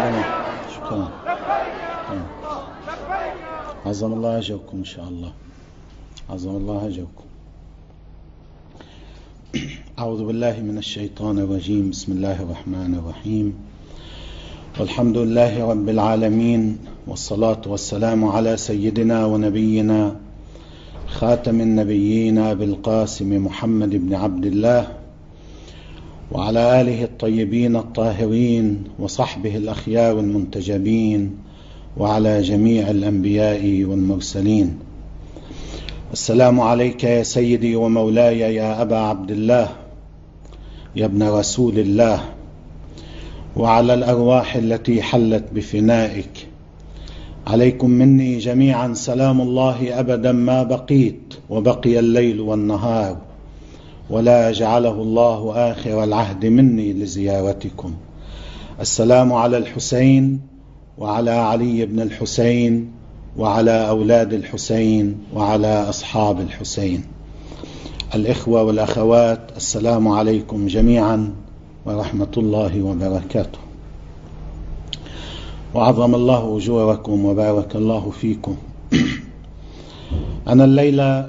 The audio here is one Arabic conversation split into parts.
شكرا. عظم الله أجركم إن شاء الله. عظم الله أجركم. أعوذ بالله من الشيطان الرجيم. بسم الله الرحمن الرحيم. والحمد لله رب العالمين، والصلاة والسلام على سيدنا ونبينا خاتم النبيين أبي القاسم محمد بن عبد الله، وعلى آله الطيبين الطاهرين، وصحبه الأخيار المنتجبين، وعلى جميع الأنبياء والمرسلين. السلام عليك يا سيدي ومولاي يا أبا عبد الله، يا ابن رسول الله، وعلى الأرواح التي حلت بفنائك. عليكم مني جميعا سلام الله أبدا ما بقيت وبقي الليل والنهار، ولا جعله الله آخر العهد مني لزيارتكم. السلام على الحسين وعلى علي بن الحسين وعلى أولاد الحسين وعلى أصحاب الحسين. الإخوة والأخوات، السلام عليكم جميعا ورحمة الله وبركاته. وعظم الله أجوركم وبارك الله فيكم. أنا الليلة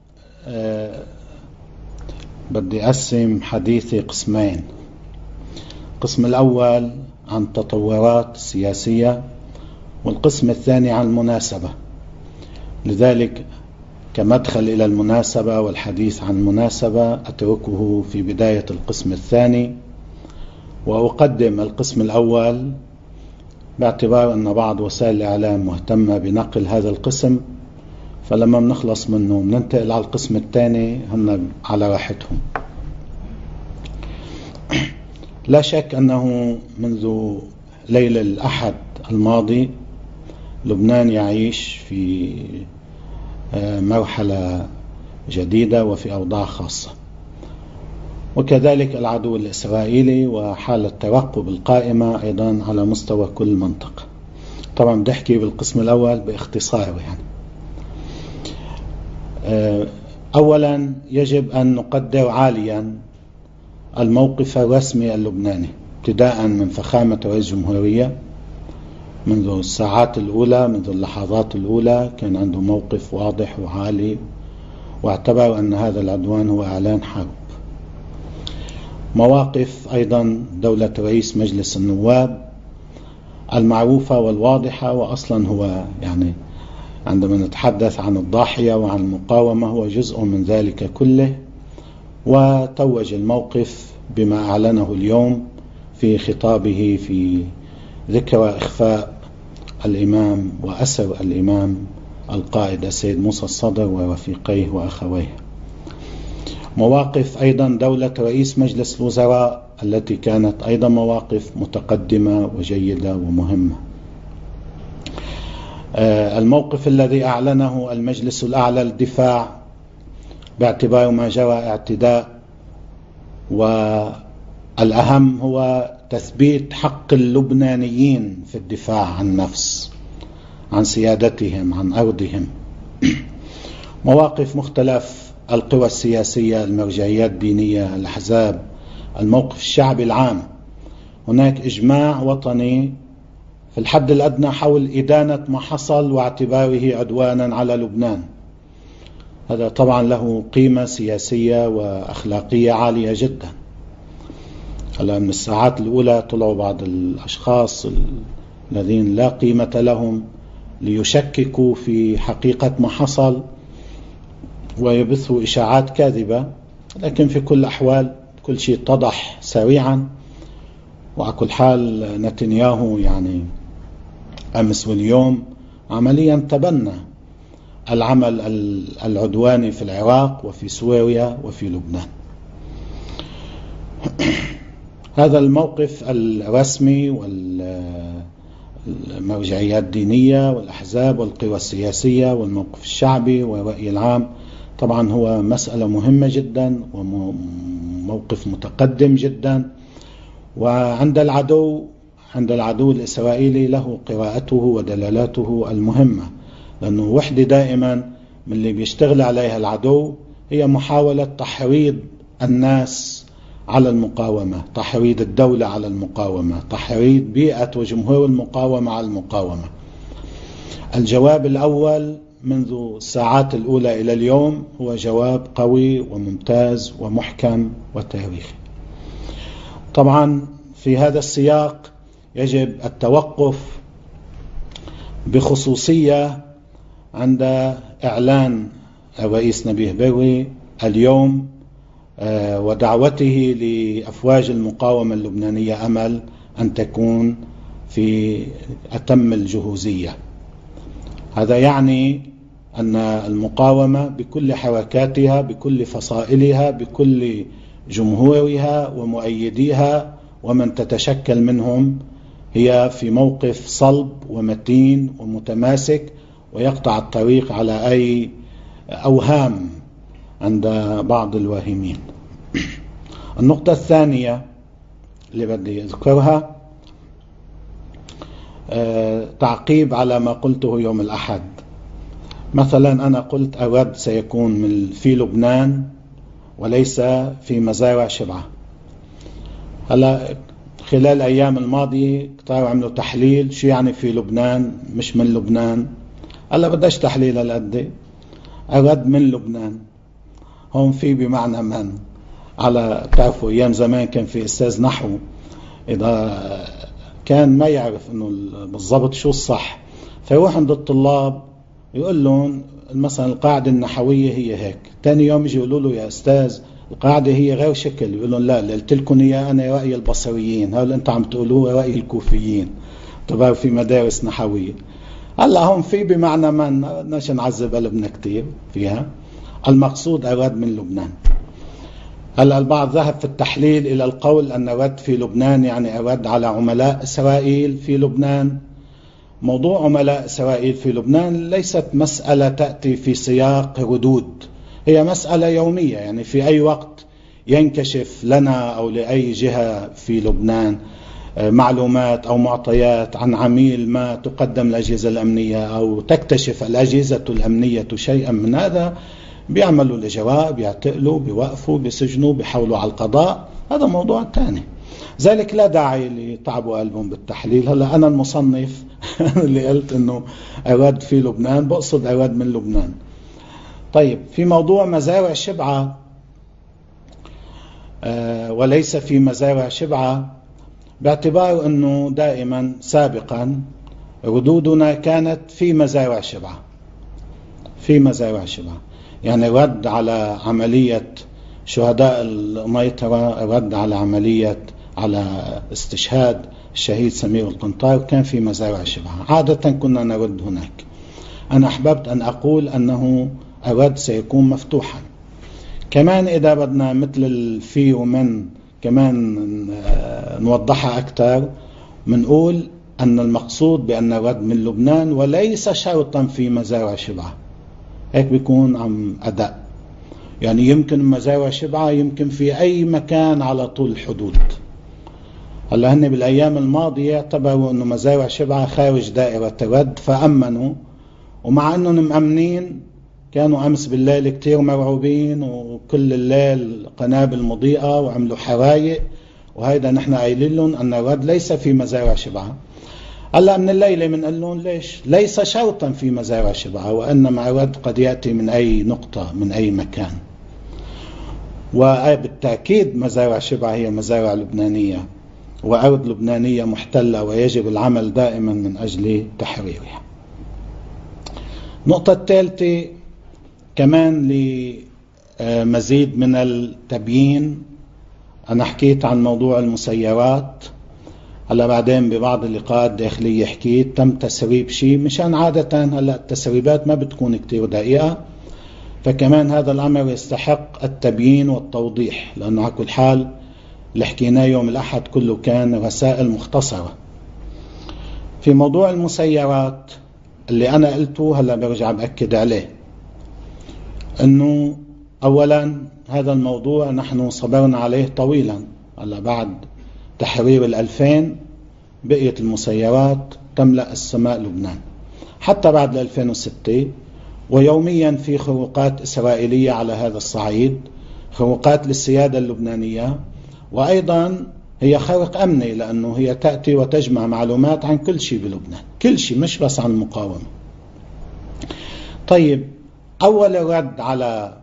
بدي أقسم حديثي قسمين. القسم الأول عن التطورات السياسية، والقسم الثاني عن المناسبة. لذلك كمدخل إلى المناسبة والحديث عن المناسبة أتركه في بداية القسم الثاني، وأقدم القسم الأول باعتبار أن بعض وسائل الإعلام مهتمة بنقل هذا القسم، فلما نخلص منه ننتقل على القسم الثاني هم على راحتهم. لا شك أنه منذ ليلة الأحد الماضي لبنان يعيش في مرحلة جديدة وفي أوضاع خاصة، وكذلك العدو الإسرائيلي وحالة ترقب القائمة أيضا على مستوى كل منطقة. طبعا بدي أحكي بالقسم الأول باختصار. أولا يجب أن نقدر عاليا الموقف الرسمي اللبناني، ابتداء من فخامة رئيس الجمهورية. منذ الساعات الأولى، منذ اللحظات الأولى كان عنده موقف واضح وعالي، واعتبر أن هذا العدوان هو إعلان حرب. مواقف أيضا دولة رئيس مجلس النواب المعروفة والواضحة، وأصلا هو يعني عندما نتحدث عن الضاحية وعن المقاومة هو جزء من ذلك كله. وتوج الموقف بما أعلنه اليوم في خطابه في ذكرى إخفاء الإمام وأسر الإمام القائد السيد موسى الصدر ورفيقيه وأخويه. مواقف أيضا دولة رئيس مجلس الوزراء التي كانت أيضا مواقف متقدمة وجيدة ومهمة. الموقف الذي أعلنه المجلس الأعلى للدفاع باعتبار ما جرى اعتداء، والأهم هو تثبيت حق اللبنانيين في الدفاع عن النفس، عن سيادتهم، عن أرضهم. مواقف مختلف القوى السياسية، المرجعيات الدينية، الأحزاب، الموقف الشعبي العام. هناك إجماع وطني في الحد الأدنى حول إدانة ما حصل واعتباره عدوانا على لبنان. هذا طبعا له قيمة سياسية وأخلاقية عالية جدا. هلا من الساعات الأولى طلعوا بعض الأشخاص الذين لا قيمة لهم ليشككوا في حقيقة ما حصل ويبثوا إشاعات كاذبة، لكن في كل الأحوال كل شيء اتضح سريعا. وعلى كل حال نتنياهو يعني أمس واليوم عمليا تبنى العمل العدواني في العراق وفي سوريا وفي لبنان. هذا الموقف الرسمي والمرجعيات الدينية والأحزاب والقوى السياسية والموقف الشعبي والرأي العام طبعا هو مسألة مهمة جدا وموقف متقدم جدا. وعند العدو الإسرائيلي له قراءته ودلالاته المهمة، لأنه وحدة دائما من اللي بيشتغل عليها العدو هي محاولة تحريض الناس على المقاومة، تحريض الدولة على المقاومة، تحريض بيئة وجمهور المقاومة على المقاومة. الجواب الأول منذ الساعات الأولى إلى اليوم هو جواب قوي وممتاز ومحكم وتاريخي. طبعا في هذا السياق يجب التوقف بخصوصية عند إعلان الرئيس نبيه بري اليوم ودعوته لأفواج المقاومة اللبنانية أمل أن تكون في أتم الجهوزية. هذا يعني أن المقاومة بكل حركاتها، بكل فصائلها، بكل جمهورها ومؤيديها ومن تتشكل منهم هي في موقف صلب ومتين ومتماسك، ويقطع الطريق على أي أوهام عند بعض الواهمين. النقطة الثانية اللي بدي أذكرها تعقيب على ما قلته يوم الأحد. مثلا أنا قلت الرد سيكون في لبنان وليس في مزارع شبعة. هلا خلال الأيام الماضية كتار عملوا تحليل شو يعني في لبنان مش من لبنان. هلا بداش تحليل هالقد، الرد من لبنان. هون في بمعنى من، على تعرفوا أيام زمان كان في أستاذ نحو إذا كان ما يعرف إنه بالضبط شو الصح فيروح عند الطلاب يقول لهم مثلا القاعدة النحوية هي هيك، تاني يوم يجي يقولوا له يا أستاذ القاعدة هي غير شكل، يقول لهم لا قلت لكم إياه أنا رأي البصريين، هذا أنت عم تقولوه رأي الكوفيين. طبعا في مدارس نحوية. هلا هون في بمعنى من ناش نعذب قلبنا كتير فيها. المقصود الرد من لبنان. هلا البعض ذهب في التحليل إلى القول أن الرد في لبنان يعني الرد على عملاء إسرائيل في لبنان. موضوع عملاء إسرائيل في لبنان ليست مسألة تأتي في سياق ردود، هي مسألة يومية. يعني في أي وقت ينكشف لنا أو لأي جهة في لبنان معلومات أو معطيات عن عميل ما تقدم الأجهزة الأمنية أو تكتشف الأجهزة الأمنية شيئا من هذا، بيعملوا الإجراء، بيعتقلوا، بيوقفوا، بيسجنوا، بيحولوا على القضاء. هذا موضوع تاني، ذلك لا داعي لتعبوا قلبهم بالتحليل. هلا أنا المصنف اللي قلت أنه أراد في لبنان بقصد أراد من لبنان. طيب في موضوع مزارع شبعة وليس في مزارع شبعة، باعتبار أنه دائما سابقا ردودنا كانت في مزارع شبعة، في مزارع شبعة. يعني رد على عملية شهداء الميطرة، رد على عملية على استشهاد الشهيد سمير القنطار كان في مزارع شبعة، عادة كنا نرد هناك. أنا أحببت أن أقول أنه الرد سيكون مفتوحا. كمان إذا بدنا مثل الفي ومن كمان نوضحها أكثر، منقول أن المقصود بأن الرد من لبنان وليس شرطا في مزارع شبعة. هيك بيكون عم أداء، يعني يمكن مزارع شبعة يمكن في أي مكان على طول الحدود. هلا هن بالأيام الماضية اعتبروا أنه مزارع شبعة خارج دائرة الرد فأمنوا، ومع أنهم مأمنين كانوا أمس بالليل كتير مرعوبين وكل الليل قنابل مضيئة وعملوا حرايق، وهيدا نحن قايلين لهم أن الرد ليس في مزارع شبعة. هلا من الليلة بنقول لهم ليش؟ ليس شرطا في مزارع شبعة، وإنما الرد قد يأتي من أي نقطة من أي مكان. وبالتأكيد مزارع شبعة هي مزارع لبنانية وأرض لبنانية محتلة، ويجب العمل دائما من أجل تحريرها. النقطة الثالثة كمان لمزيد من التبيين، أنا حكيت عن موضوع المسيرات. هلا بعدين ببعض اللقاءات الداخلية حكيت تم تسريب شيء مشان عادة هلا التسريبات ما بتكون كتير دقيقة، فكمان هذا الأمر يستحق التبيين والتوضيح، لأنه على كل حال اللي حكيناه يوم الأحد كله كان رسائل مختصرة. في موضوع المسيرات اللي أنا قلته هلا برجع بأكد عليه، أنه أولا هذا الموضوع نحن صبرنا عليه طويلا. هلا بعد تحرير 2000 بقيت المسيرات تملأ السماء لبنان حتى بعد 2006، ويوميا في خروقات إسرائيلية على هذا الصعيد، خروقات للسيادة اللبنانية، وأيضا هي خارق أمني، لأنه هي تأتي وتجمع معلومات عن كل شيء بلبنان، كل شيء، مش بس عن المقاومة. طيب، أول رد على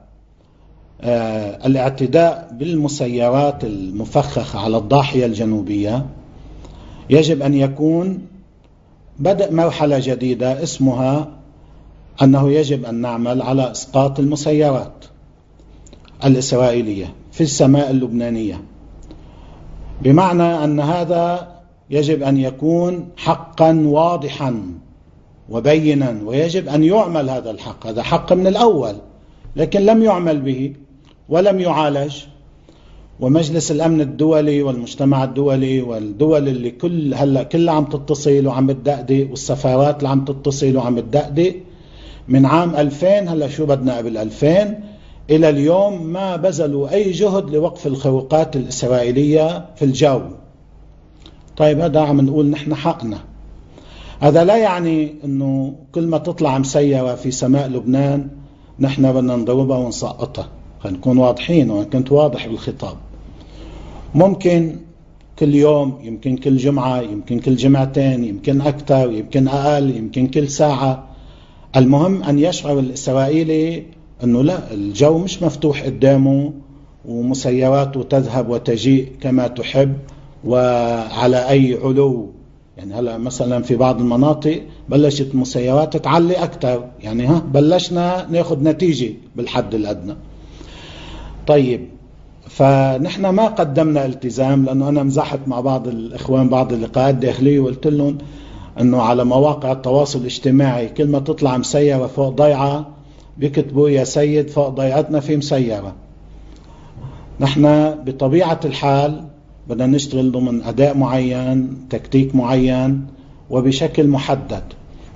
الاعتداء بالمسيرات المفخخة على الضاحية الجنوبية يجب أن يكون بدء مرحلة جديدة اسمها أنه يجب أن نعمل على إسقاط المسيرات الإسرائيلية في السماء اللبنانية، بمعنى أن هذا يجب أن يكون حقا واضحا وبينا، ويجب أن يعمل هذا الحق. هذا حق من الأول، لكن لم يعمل به ولم يعالج. ومجلس الأمن الدولي والمجتمع الدولي والدول اللي كلها عم تتصل وعم تدقدق، والسفارات اللي عم تتصل وعم تدقدق من عام 2000، هلا شو بدنا قبل 2000 إلى اليوم، ما بذلوا أي جهد لوقف الخروقات الإسرائيلية في الجو. طيب، هذا عم نقول نحن حقنا. هذا لا يعني أنه كل ما تطلع مسيرة في سماء لبنان نحن بدنا نضربها ونسقطها. خلينا نكون واضحين، وأنا كنت واضح بالخطاب. ممكن كل يوم، يمكن كل جمعة، يمكن كل جمعتين، يمكن أكثر، يمكن أقل، يمكن كل ساعة. المهم أن يشعر الإسرائيلي أنه لا، الجو مش مفتوح قدامه ومسيراته تذهب وتجيء كما تحب وعلى أي علو. يعني هلا مثلا في بعض المناطق بلشت مسيرات تعلي أكثر، يعني بلشنا ناخد نتيجة بالحد الأدنى. طيب، فنحن ما قدمنا التزام، لأنه أنا مزحت مع بعض الإخوان بعض اللقاءات داخلية وقلت لهم أنه على مواقع التواصل الاجتماعي كل ما تطلع مسيرة فوق ضيعة بيكتبوا يا سيد فوق ضيعتنا في مسيرة. نحن بطبيعة الحال بدنا نشتغل ضمن أداء معين، تكتيك معين، وبشكل محدد.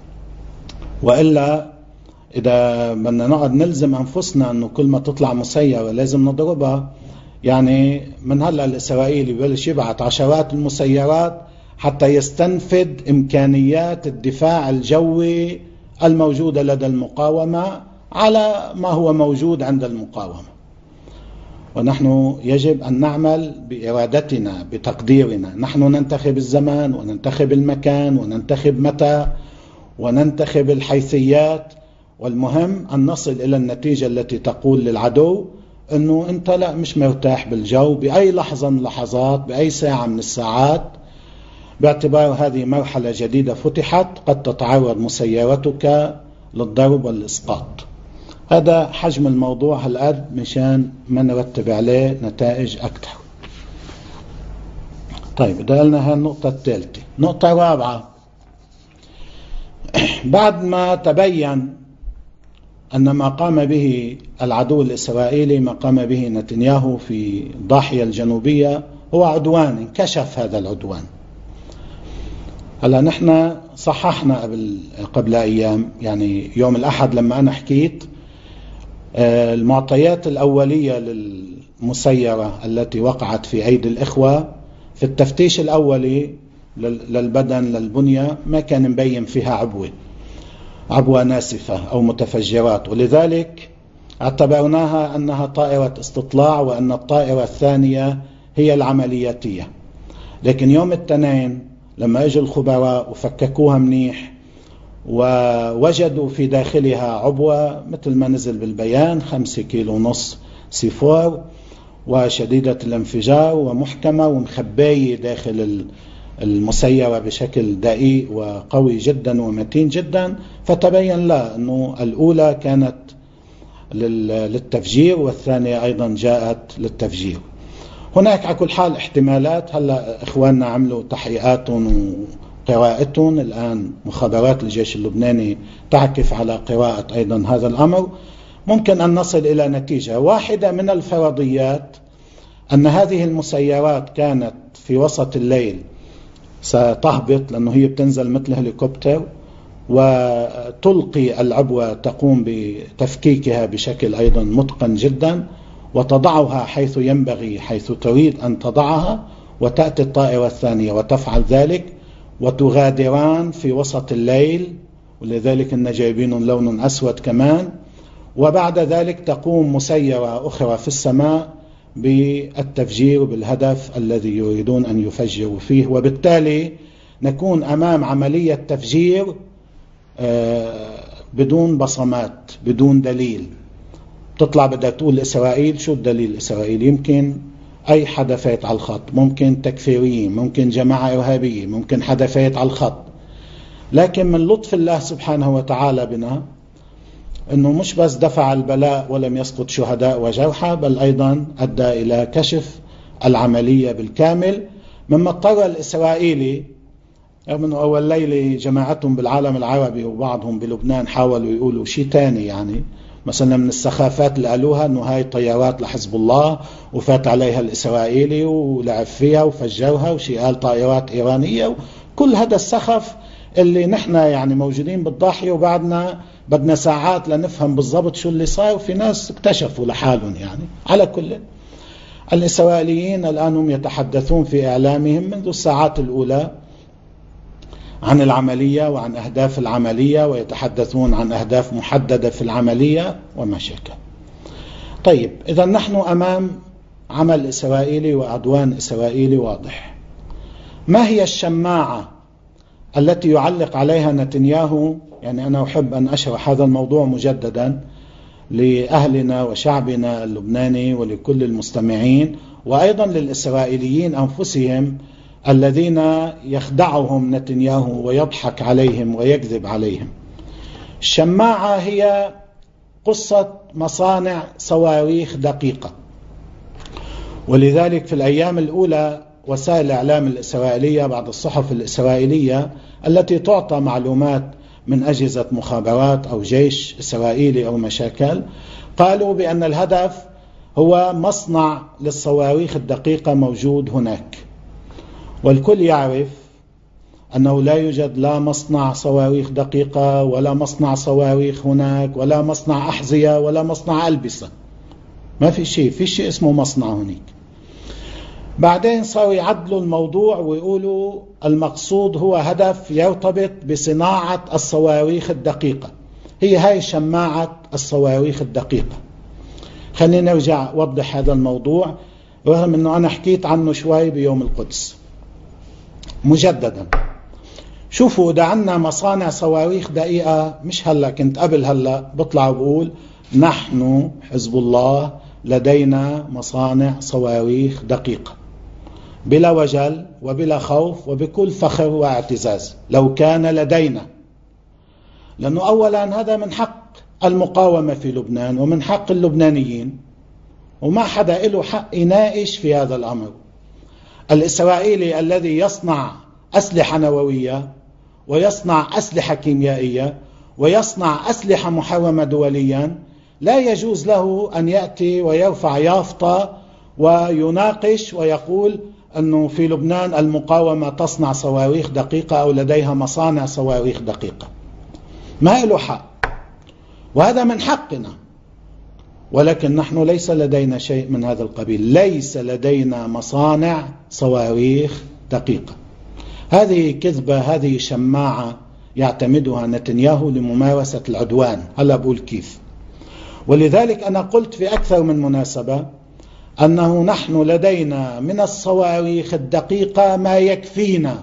وإلا إذا بدنا نقعد نلزم أنفسنا أنه كل ما تطلع مسيرة لازم نضربها، يعني من هلأ الإسرائيلي بلش يبعث عشرات المسيرات حتى يستنفد إمكانيات الدفاع الجوي الموجودة لدى المقاومة على ما هو موجود عند المقاومة. ونحن يجب أن نعمل بإرادتنا بتقديرنا. نحن ننتخب الزمان وننتخب المكان وننتخب متى وننتخب الحيثيات، والمهم أن نصل إلى النتيجة التي تقول للعدو أنه أنت لا، مش مرتاح بالجو بأي لحظة من اللحظات، بأي ساعة من الساعات، باعتبار هذه مرحلة جديدة فتحت قد تتعرض مسيرتك للضرب والإسقاط. هذا حجم الموضوع هالقد مشان ما نرتب عليه نتائج أكثر. طيب، ده قلنا هالنقطة الثالثة. نقطة رابعة، بعد ما تبين أن ما قام به العدو الإسرائيلي، ما قام به نتنياهو في الضاحية الجنوبية هو عدوان، انكشف هذا العدوان. هلا نحن صححنا قبل أيام، يعني يوم الأحد لما أنا حكيت المعطيات الأولية للمسيرة التي وقعت في أيدي الإخوة في التفتيش الأولي للبدن للبنية ما كان مبين فيها عبوة ناسفة أو متفجرات، ولذلك اعتبرناها أنها طائرة استطلاع، وأن الطائرة الثانية هي العملياتية. لكن يوم الاثنين لما اجوا الخبراء وفككوها منيح ووجدوا في داخلها عبوة مثل ما نزل بالبيان 5.5 كيلو C4 وشديدة الانفجار ومحكمة ومخباية داخل المسيرة بشكل دقيق وقوي جدا ومتين جدا، فتبين لا أنه الأولى كانت للتفجير والثانية أيضا جاءت للتفجير. هناك على كل حال احتمالات. هلا إخواننا عملوا تحقيقاتهم وقراءتهم، الآن مخابرات الجيش اللبناني تعكف على قراءة أيضا هذا الأمر. ممكن أن نصل إلى نتيجة واحدة من الفرضيات، أن هذه المسيرات كانت في وسط الليل ستهبط، لأنه هي بتنزل مثل هليكوبتر وتلقي العبوة، تقوم بتفكيكها بشكل أيضا متقن جدا وتضعها حيث ينبغي، حيث تريد أن تضعها، وتأتي الطائرة الثانية وتفعل ذلك وتغادران في وسط الليل، ولذلك إن جايبين لون أسود كمان. وبعد ذلك تقوم مسيرة أخرى في السماء بالتفجير بالهدف الذي يريدون أن يفجروا فيه، وبالتالي نكون أمام عملية تفجير بدون بصمات، بدون دليل. تطلع بدها تقول إسرائيل، شو الدليل إسرائيل؟ يمكن أي حدا فايت على الخط، ممكن تكفيريين، ممكن جماعة إرهابية، ممكن حدا فايت على الخط. لكن من لطف الله سبحانه وتعالى بنا أنه مش بس دفع البلاء ولم يسقط شهداء وجرحى، بل أيضا أدى إلى كشف العملية بالكامل، مما اضطر الإسرائيلي رغم أنه أول ليلة جماعتهم بالعالم العربي وبعضهم بلبنان حاولوا يقولوا شيء تاني، يعني مثلا من السخافات اللي قالوها أنه هاي طيارات لحزب الله وفات عليها الإسرائيلي ولعب فيها وفجرها، وشي قال طائرات إيرانية، وكل هذا السخف اللي نحن يعني موجودين بالضاحية وبعدنا بدنا ساعات لنفهم بالضبط شو اللي صار، وفي ناس اكتشفوا لحالهم. يعني على كل الإسرائيليين الآن هم يتحدثون في إعلامهم منذ الساعات الأولى عن العملية وعن أهداف العملية، ويتحدثون عن أهداف محددة في العملية وما شابه. طيب، إذا نحن أمام عمل إسرائيلي وعدوان إسرائيلي واضح. ما هي الشماعة التي يعلق عليها نتنياهو؟ يعني أنا أحب أن أشرح هذا الموضوع مجددا لأهلنا وشعبنا اللبناني ولكل المستمعين، وأيضا للإسرائيليين أنفسهم الذين يخدعهم نتنياهو ويضحك عليهم ويكذب عليهم. الشماعة هي قصة مصانع صواريخ دقيقة، ولذلك في الأيام الأولى وسائل الإعلام الإسرائيلية، بعض الصحف الإسرائيلية التي تعطى معلومات من أجهزة مخابرات أو جيش إسرائيلي أو مشاكل، قالوا بأن الهدف هو مصنع للصواريخ الدقيقة موجود هناك، والكل يعرف أنه لا يوجد لا مصنع صواريخ دقيقة ولا مصنع صواريخ هناك ولا مصنع أحذية ولا مصنع ألبسة، ما في شيء اسمه مصنع هناك. بعدين صاروا يعدلوا الموضوع ويقولوا المقصود هو هدف يرتبط بصناعة الصواريخ الدقيقة، هي هاي شماعة الصواريخ الدقيقة. خلينا نرجع أوضح هذا الموضوع رغم أنه أنا حكيت عنه شوي بيوم القدس. مجددا، شوفوا، ده عنا مصانع صواريخ دقيقة، مش هلأ، كنت قبل هلأ بطلع وبقول نحن حزب الله لدينا مصانع صواريخ دقيقة بلا وجل وبلا خوف وبكل فخر واعتزاز لو كان لدينا، لأنه أولا هذا من حق المقاومة في لبنان ومن حق اللبنانيين، وما حدا له حق يناقش في هذا الأمر. الإسرائيلي الذي يصنع أسلحة نووية ويصنع أسلحة كيميائية ويصنع أسلحة محرمة دوليا لا يجوز له أن يأتي ويرفع يافطة ويناقش ويقول أنه في لبنان المقاومة تصنع صواريخ دقيقة أو لديها مصانع صواريخ دقيقة. ما له حق، وهذا من حقنا، ولكن نحن ليس لدينا شيء من هذا القبيل، ليس لدينا مصانع صواريخ دقيقة. هذه كذبة، هذه شماعة يعتمدها نتنياهو لممارسة العدوان. هلا بقول كيف. ولذلك أنا قلت في أكثر من مناسبة أنه نحن لدينا من الصواريخ الدقيقة ما يكفينا،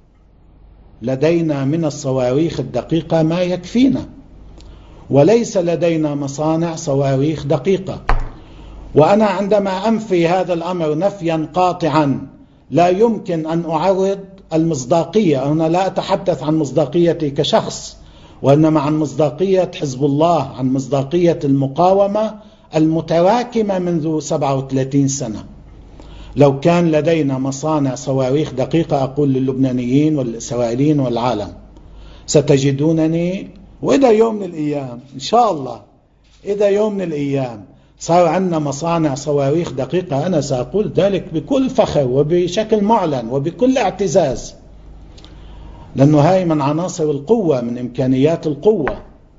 لدينا من الصواريخ الدقيقة ما يكفينا، وليس لدينا مصانع صواريخ دقيقة. وأنا عندما أنفي هذا الأمر نفيا قاطعا لا يمكن أن أعرض المصداقية. أنا لا أتحدث عن مصداقيتي كشخص، وإنما عن مصداقية حزب الله، عن مصداقية المقاومة المتراكمة منذ 37 سنة. لو كان لدينا مصانع صواريخ دقيقة أقول للبنانيين والإسرائيليين والعالم ستجدونني، وإذا يوم من الأيام إن شاء الله، إذا يوم من الأيام صار عندنا مصانع صواريخ دقيقة، أنا سأقول ذلك بكل فخر وبشكل معلن وبكل اعتزاز، لأنه هاي من عناصر القوة، من إمكانيات القوة.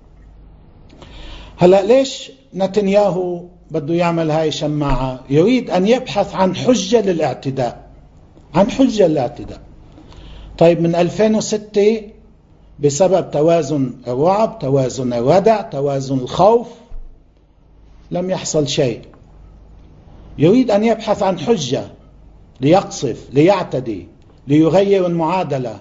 هلأ ليش نتنياهو بده يعمل هاي شماعة؟ يريد أن يبحث عن حجة للاعتداء، عن حجة للاعتداء. طيب، من 2006 بسبب توازن الرعب، توازن الردع، توازن الخوف، لم يحصل شيء. يريد أن يبحث عن حجة ليقصف، ليعتدي، ليغير المعادلة،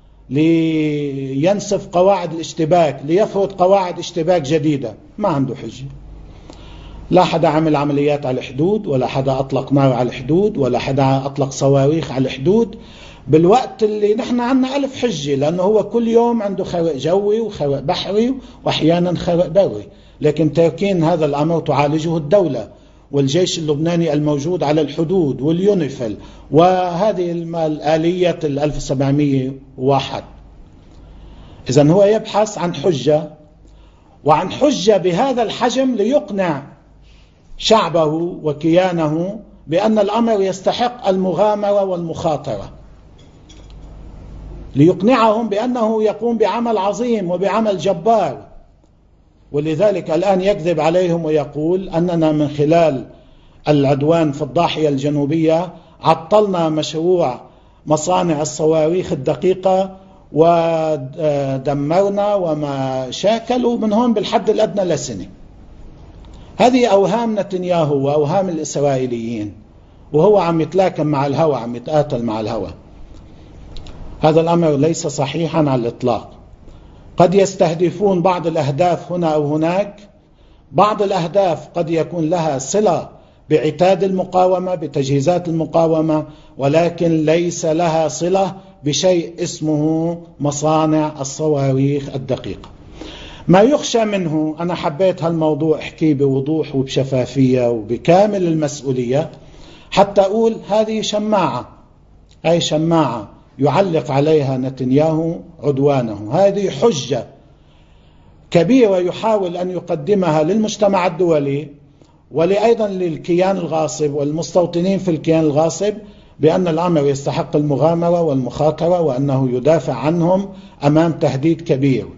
لينسف قواعد الاشتباك، ليفرض قواعد اشتباك جديدة. ما عنده حجة. لا حدا عمل عمليات على الحدود، ولا حدا أطلق نار على الحدود، ولا حدا أطلق صواريخ على الحدود، بالوقت اللي نحن عنا 1000 حجة، لأنه هو كل يوم عنده خرق جوي وخرق بحري وأحيانا خرق بري. لكن تركين هذا الأمر تعالجه الدولة والجيش اللبناني الموجود على الحدود واليونيفيل وهذه الآلية 1701. إذن هو يبحث عن حجة، وعن حجة بهذا الحجم ليقنع شعبه وكيانه بأن الأمر يستحق المغامرة والمخاطرة، ليقنعهم بأنه يقوم بعمل عظيم وبعمل جبار. ولذلك الآن يكذب عليهم ويقول أننا من خلال العدوان في الضاحية الجنوبية عطلنا مشروع مصانع الصواريخ الدقيقة ودمرنا وما شاكلوا من هون بالحد الأدنى لسنة. هذه أوهام نتنياهو وأوهام الإسرائيليين، وهو عم يتلاكم مع الهوى، عم يتقاتل مع الهوى. هذا الأمر ليس صحيحا على الإطلاق. قد يستهدفون بعض الأهداف هنا أو هناك، بعض الأهداف قد يكون لها صلة بعتاد المقاومة، بتجهيزات المقاومة، ولكن ليس لها صلة بشيء اسمه مصانع الصواريخ الدقيقة. ما يخشى منه، أنا حبيت هالموضوع احكيه بوضوح وبشفافية وبكامل المسؤولية، حتى أقول هذه شماعة، هاي شماعة يعلق عليها نتنياهو عدوانه. هذه حجة كبيرة يحاول أن يقدمها للمجتمع الدولي ولأيضا للكيان الغاصب والمستوطنين في الكيان الغاصب بأن الأمر يستحق المغامرة والمخاطرة، وأنه يدافع عنهم أمام تهديد كبير.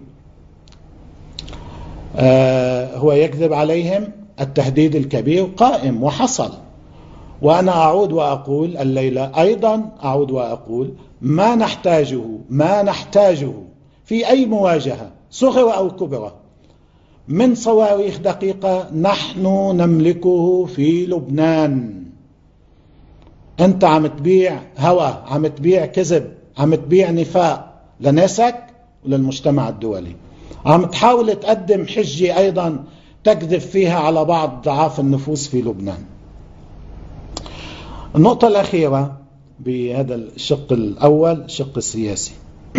هو يكذب عليهم. التهديد الكبير قائم وحصل. وأنا أعود وأقول الليلة أيضا، أعود وأقول ما نحتاجه في أي مواجهة صغرى أو كبرى من صواريخ دقيقة نحن نملكه في لبنان. أنت عم تبيع هوى، عم تبيع كذب، عم تبيع نفاق لناسك وللمجتمع الدولي، عم تحاول تقدم حجة أيضا تكذب فيها على بعض ضعاف النفوس في لبنان. النقطة الأخيرة بهذا الشق الأول، الشق السياسي.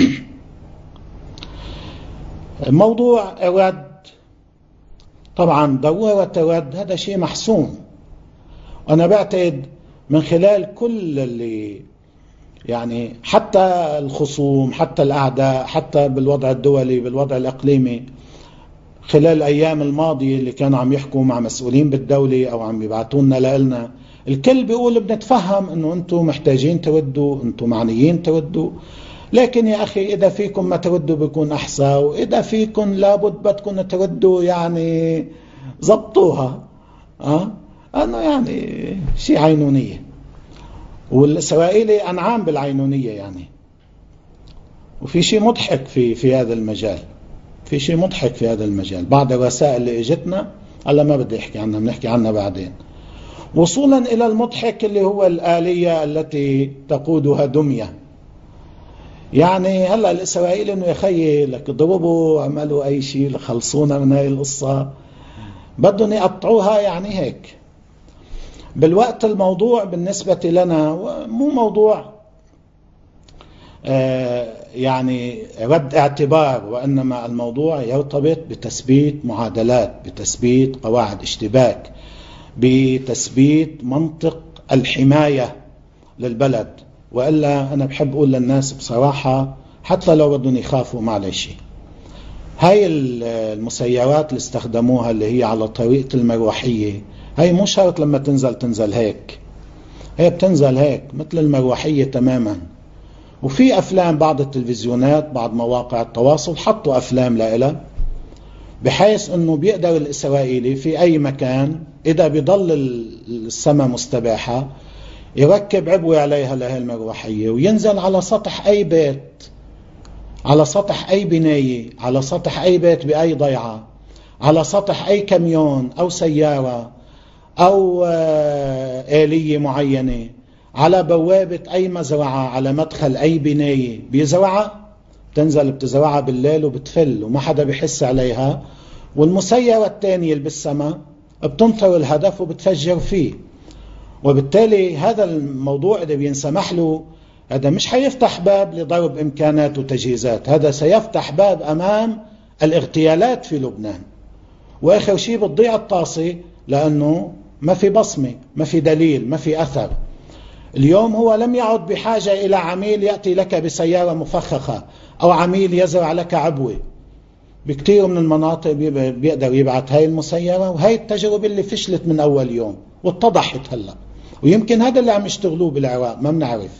موضوع الرد، طبعا ضرورة الرد هذا شيء محسوم، وأنا بعتقد من خلال كل اللي يعني حتى الخصوم، حتى الأعداء، حتى بالوضع الدولي، بالوضع الإقليمي، خلال الأيام الماضية اللي كانوا عم يحكوا مع مسؤولين بالدولة أو عم يبعتونا لنا، الكل بيقول بنتفهم أنه أنتم محتاجين تردوا، أنتم معنيين تردوا، لكن يا أخي إذا فيكم ما تردوا بيكون أحسن، وإذا فيكم لابد بدكم تردوا يعني زبطوها. أنه يعني شيء عينونية، والإسرائيلي أنعام بالعينونية يعني. وفي شيء مضحك في هذا المجال، في شيء مضحك في هذا المجال. بعض الرسائل اللي اجتنا هلا ما بدي احكي عنها، بنحكي عنها بعدين. وصولا إلى المضحك اللي هو الآلية التي تقودها دمية. يعني هلا الإسرائيلي إنه يخيي لك ضربوا عملوا أي شيء لخلصونا من هاي القصة، بدهم يقطعوها يعني هيك. بالوقت الموضوع بالنسبة لنا مو موضوع يعني رد اعتبار، وإنما الموضوع يرتبط بتثبيت معادلات، بتثبيت قواعد اشتباك، بتثبيت منطق الحماية للبلد. وإلا أنا بحب أقول للناس بصراحة حتى لو بدهم يخافوا معلش، هاي المسيرات اللي استخدموها اللي هي على طريقة المروحية، هاي مو شرط لما تنزل هيك، هي بتنزل هيك مثل المروحية تماما. وفي أفلام، بعض التلفزيونات، بعض مواقع التواصل حطوا أفلام لإلها، بحيث أنه بيقدر الإسرائيلي في أي مكان إذا بيضل السماء مستباحة يركب عبوة عليها لهي المروحية وينزل على سطح أي بيت، على سطح أي بناية، على سطح أي بيت بأي ضيعة، على سطح أي كاميون أو سيارة أو آلية معينة على بوابة أي مزرعة، على مدخل أي بناية بيزرعها، بتنزل بتزرعها بالليل وبتفل وما حدا بيحس عليها، والمسيرة الثانية اللي بالسماء بتنطر الهدف وبتفجر فيه. وبالتالي هذا الموضوع إذا بينسمح له، هذا مش حيفتح باب لضرب إمكانات وتجهيزات، هذا سيفتح باب أمام الاغتيالات في لبنان. وآخر شيء بتضيع الطاسة، لأنه ما في بصمة، ما في دليل، ما في أثر. اليوم هو لم يعد بحاجة إلى عميل يأتي لك بسيارة مفخخة أو عميل يزرع لك عبوة. بكثير من المناطق بيقدر يبعث هاي المسيرة، وهي التجربة اللي فشلت من أول يوم واتضحت هلأ، ويمكن هذا اللي عم يشتغلوه بالعراق ما بنعرف.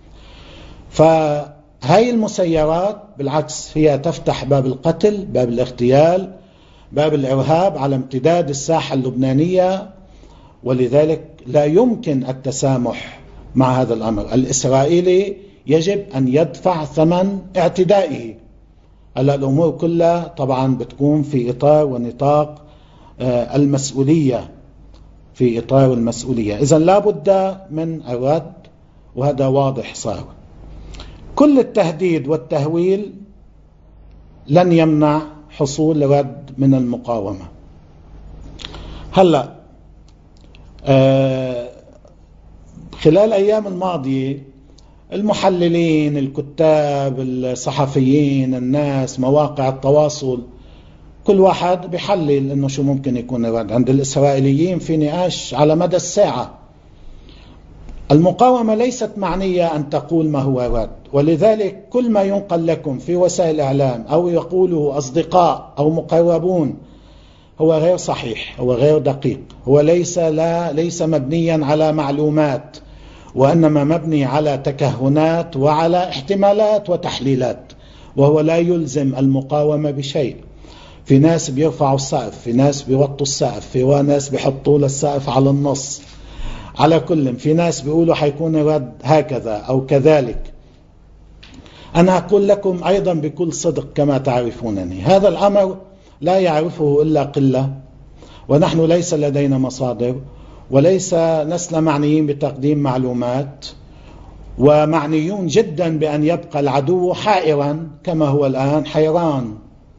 فهاي المسيرات بالعكس هي تفتح باب القتل، باب الاغتيال، باب الإرهاب على امتداد الساحة اللبنانية. ولذلك لا يمكن التسامح مع هذا الأمر. الإسرائيلي يجب أن يدفع ثمن اعتدائه. هلا الأمور كلها طبعا بتكون في إطار ونطاق المسؤولية، في إطار المسؤولية. إذن لا بد من الرد، وهذا واضح صار. كل التهديد والتهويل لن يمنع حصول رد من المقاومة. هلا خلال الأيام الماضية المحللين، الكتاب، الصحفيين، الناس، مواقع التواصل، كل واحد بيحلل انه شو ممكن يكون الرد. عند الإسرائيليين في نقاش على مدى الساعة. المقاومة ليست معنية أن تقول ما هو رد، ولذلك كل ما ينقل لكم في وسائل الإعلام أو يقوله أصدقاء أو مقربون هو غير صحيح، هو غير دقيق، هو ليس مبنيا على معلومات، وإنما مبني على تكهنات وعلى احتمالات وتحليلات، وهو لا يلزم المقاومة بشيء. في ناس بيرفعوا السقف، في ناس بيوطوا السقف، في ناس بيحطوا للسقف على النص، على كل في ناس بيقولوا حيكون رد هكذا أو كذلك. أنا أقول لكم أيضا بكل صدق كما تعرفونني، هذا الأمر لا يعرفه إلا قلة، ونحن ليس لدينا مصادر، وليس لسنا معنيين بتقديم معلومات، ومعنيون جدا بأن يبقى العدو حائرا كما هو الآن حيران،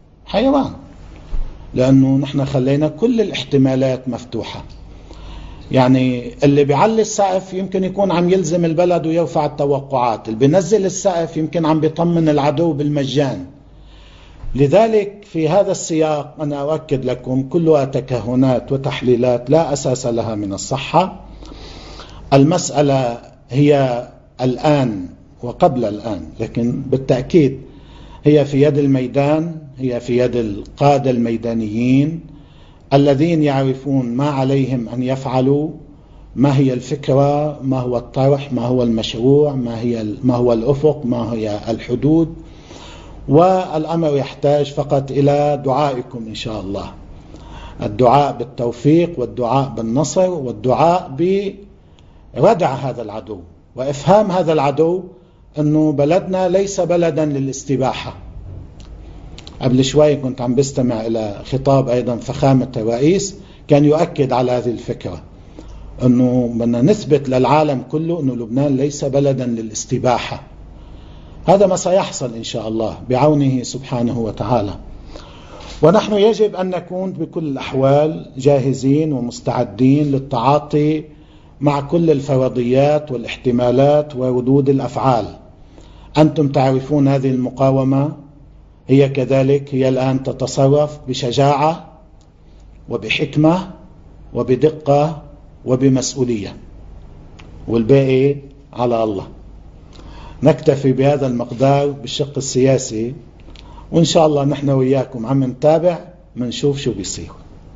لأنه نحن خلينا كل الاحتمالات مفتوحة. يعني اللي بيعلي السقف يمكن يكون عم يلزم البلد ويرفع التوقعات، اللي بينزل السقف يمكن عم بيطمن العدو بالمجان. لذلك في هذا السياق أنا أؤكد لكم كلها تكهنات وتحليلات لا أساس لها من الصحة. المسألة هي الآن وقبل الآن، لكن بالتأكيد هي في يد الميدان، هي في يد القادة الميدانيين الذين يعرفون ما عليهم أن يفعلوا، ما هي الفكرة، ما هو الطرح، ما هو المشروع، ما هو الأفق، ما هي الحدود. والأمر يحتاج فقط إلى دعائكم إن شاء الله، الدعاء بالتوفيق والدعاء بالنصر والدعاء بردع هذا العدو وإفهام هذا العدو أنه بلدنا ليس بلدا للاستباحة. قبل شوي كنت عم بستمع إلى خطاب أيضا فخامة الرئيس كان يؤكد على هذه الفكرة، أنه بدنا نثبت للعالم كله أنه لبنان ليس بلدا للاستباحة. هذا ما سيحصل إن شاء الله بعونه سبحانه وتعالى. ونحن يجب أن نكون بكل الأحوال جاهزين ومستعدين للتعاطي مع كل الفرضيات والاحتمالات وردود الأفعال. أنتم تعرفون هذه المقاومة هي كذلك، هي الآن تتصرف بشجاعة وبحكمة وبدقة وبمسؤولية، والباقي على الله. نكتفي بهذا المقدار بالشق السياسي، وإن شاء الله نحن وياكم عم نتابع منشوف شو بيصير.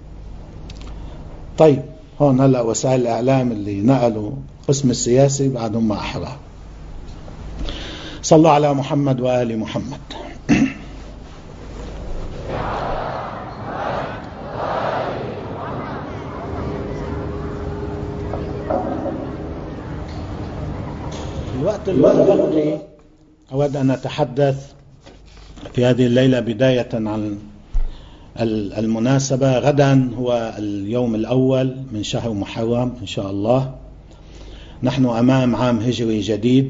طيب هون هلأ وسائل الإعلام اللي نقلوا قسم السياسي بعدهم مع أحرار. صلوا على محمد وآل محمد. الوقت المتبقي أود أن أتحدث في هذه الليلة بداية عن المناسبة. غدا هو اليوم الأول من شهر محرم إن شاء الله. نحن أمام عام هجري جديد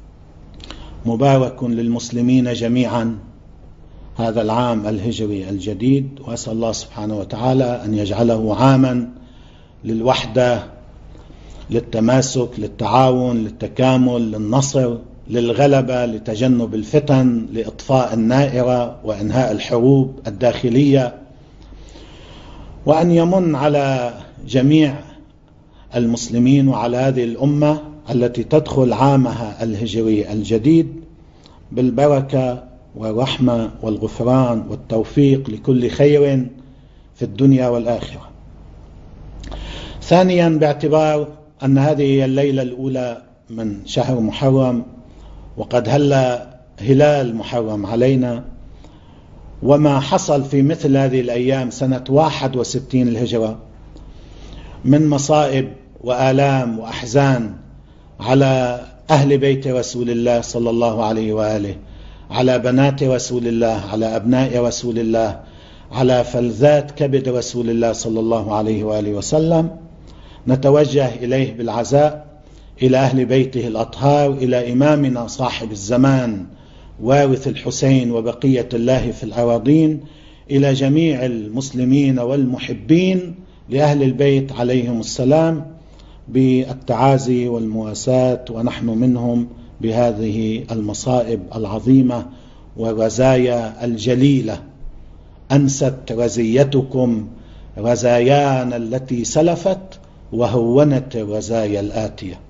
مبارك للمسلمين جميعا هذا العام الهجري الجديد، وأسأل الله سبحانه وتعالى أن يجعله عاما للوحدة، للتماسك، للتعاون، للتكامل، للنصر، للغلبة، لتجنب الفتن، لإطفاء النائرة وإنهاء الحروب الداخلية، وأن يمن على جميع المسلمين وعلى هذه الأمة التي تدخل عامها الهجري الجديد بالبركة والرحمة والغفران والتوفيق لكل خير في الدنيا والآخرة. ثانيا، باعتبار أن هذه هي الليلة الأولى من شهر محرم وقد هل هلال محرم علينا، وما حصل في مثل هذه الأيام سنة 61 الهجرة من مصائب وآلام وأحزان على أهل بيت رسول الله صلى الله عليه وآله، على بنات رسول الله، على أبناء رسول الله، على فلذات كبد رسول الله صلى الله عليه وآله وسلم، نتوجه إليه بالعزاء، إلى أهل بيته الأطهار، إلى إمامنا صاحب الزمان وارث الحسين وبقية الله في الأراضين، إلى جميع المسلمين والمحبين لأهل البيت عليهم السلام بالتعازي والمواساة، ونحن منهم بهذه المصائب العظيمة والرزايا الجليلة. أنست رزيتكم رزايانا التي سلفت وهونت الرزايا الآتية.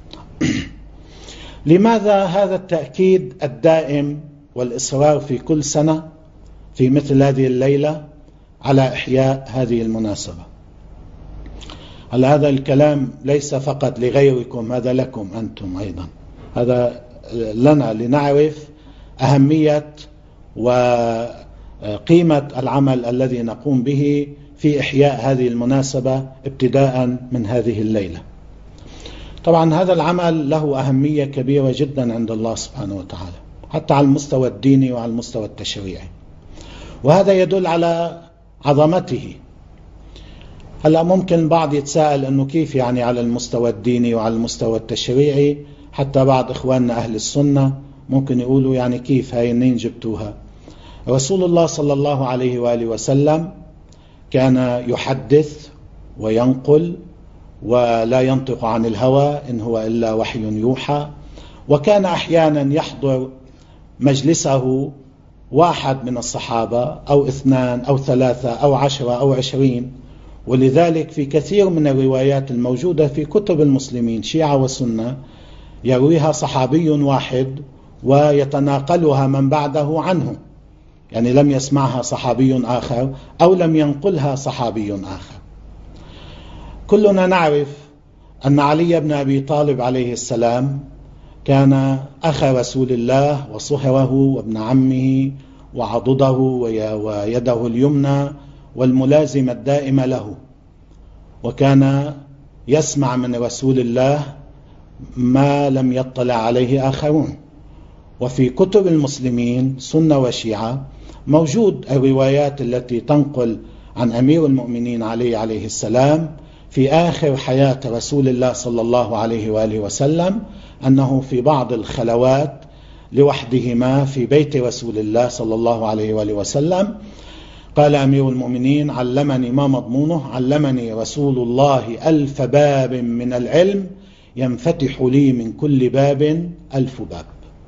لماذا هذا التأكيد الدائم والإصرار في كل سنة في مثل هذه الليلة على إحياء هذه المناسبة؟ هذا الكلام ليس فقط لغيركم، هذا لكم أنتم أيضا، هذا لنا لنعرف أهمية وقيمة العمل الذي نقوم به في إحياء هذه المناسبة ابتداء من هذه الليلة. طبعا هذا العمل له أهمية كبيرة جدا عند الله سبحانه وتعالى، حتى على المستوى الديني وعلى المستوى التشريعي، وهذا يدل على عظمته. هلا ممكن البعض يتساءل أنه كيف يعني على المستوى الديني وعلى المستوى التشريعي، حتى بعض إخواننا أهل السنة ممكن يقولوا يعني كيف هاي منين جبتوها؟ رسول الله صلى الله عليه وآله وسلم كان يحدث وينقل ولا ينطق عن الهوى إن هو إلا وحي يوحى، وكان أحيانا يحضر مجلسه واحد من الصحابة أو 2 أو 3 أو 10 أو 20، ولذلك في كثير من الروايات الموجودة في كتب المسلمين شيعة وسنة يرويها صحابي واحد ويتناقلها من بعده عنه، يعني لم يسمعها صحابي آخر أو لم ينقلها صحابي آخر. كلنا نعرف أن علي بن أبي طالب عليه السلام كان أخ رسول الله وصهره وابن عمه وعضده ويده اليمنى والملازمة الدائمة له، وكان يسمع من رسول الله ما لم يطلع عليه آخرون. وفي كتب المسلمين سنة وشيعة موجود الروايات التي تنقل عن أمير المؤمنين علي عليه السلام في آخر حياة رسول الله صلى الله عليه وآله وسلم أنه في بعض الخلوات لوحدهما في بيت رسول الله صلى الله عليه وآله وسلم قال أمير المؤمنين: علمني، ما مضمونه؟ علمني رسول الله 1000 باب من العلم ينفتح لي من كل باب 1000 باب.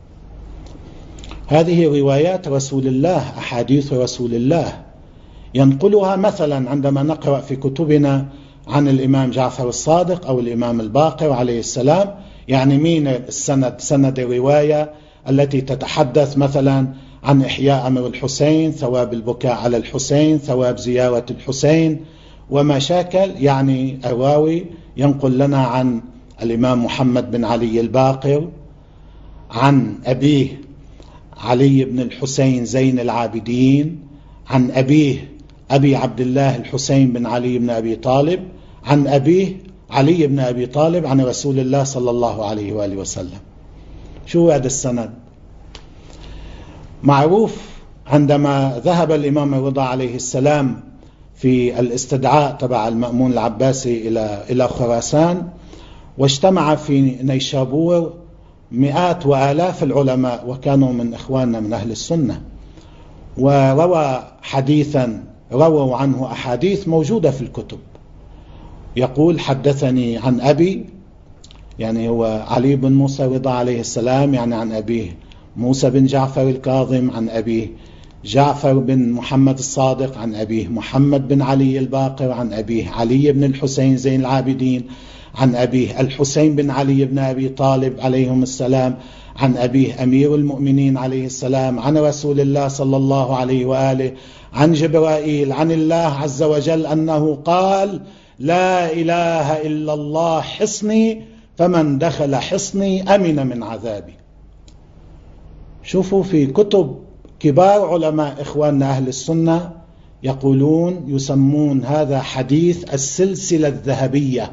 هذه روايات رسول الله، أحاديث رسول الله ينقلها مثلا عندما نقرأ في كتبنا عن الإمام جعفر الصادق أو الإمام الباقر عليه السلام، يعني مين السند؟ سند الرواية التي تتحدث مثلا عن إحياء أمر الحسين، ثواب البكاء على الحسين، ثواب زيارة الحسين وما شاكل، يعني الراوي ينقل لنا عن الإمام محمد بن علي الباقر عن أبيه علي بن الحسين زين العابدين، عن أبيه أبي عبد الله الحسين بن علي بن أبي طالب، عن أبيه علي بن أبي طالب عن رسول الله صلى الله عليه وآله وسلم. شو هذا السند؟ معروف عندما ذهب الإمام الرضا عليه السلام في الاستدعاء تبع المأمون العباسي إلى خراسان، واجتمع في نيشابور مئات وآلاف العلماء وكانوا من إخواننا من أهل السنة، وروى حديثا رووا عنه أحاديث موجودة في الكتب. يقول: حدثني عن أبي، يعني هو علي بن موسى رضا عليه السلام، يعني عن أبيه موسى بن جعفر الكاظم، عن أبيه جعفر بن محمد الصادق، عن أبيه محمد بن علي الباقر، عن أبيه علي بن الحسين زين العابدين، عن أبيه الحسين بن علي بن أبي طالب عليهم السلام، عن أبيه أمير المؤمنين عليه السلام، عن رسول الله صلى الله عليه وآله، عن جبرائيل، عن الله عز وجل أنه قال: لا إله إلا الله حصني، فمن دخل حصني أمن من عذابي. شوفوا في كتب كبار علماء إخواننا أهل السنة يقولون، يسمون هذا حديث السلسلة الذهبية.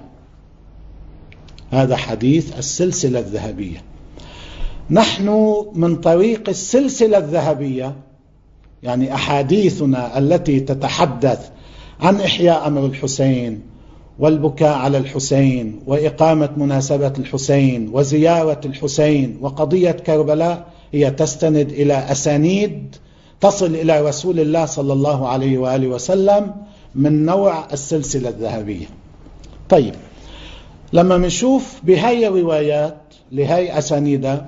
هذا حديث السلسلة الذهبية. نحن من طريق السلسلة الذهبية، يعني أحاديثنا التي تتحدث عن إحياء أمر الحسين والبكاء على الحسين وإقامة مناسبة الحسين وزيارة الحسين وقضية كربلاء، هي تستند إلى أسانيد تصل إلى رسول الله صلى الله عليه وآله وسلم من نوع السلسلة الذهبية. طيب، لما نشوف بهاي الروايات لهاي أسانيدها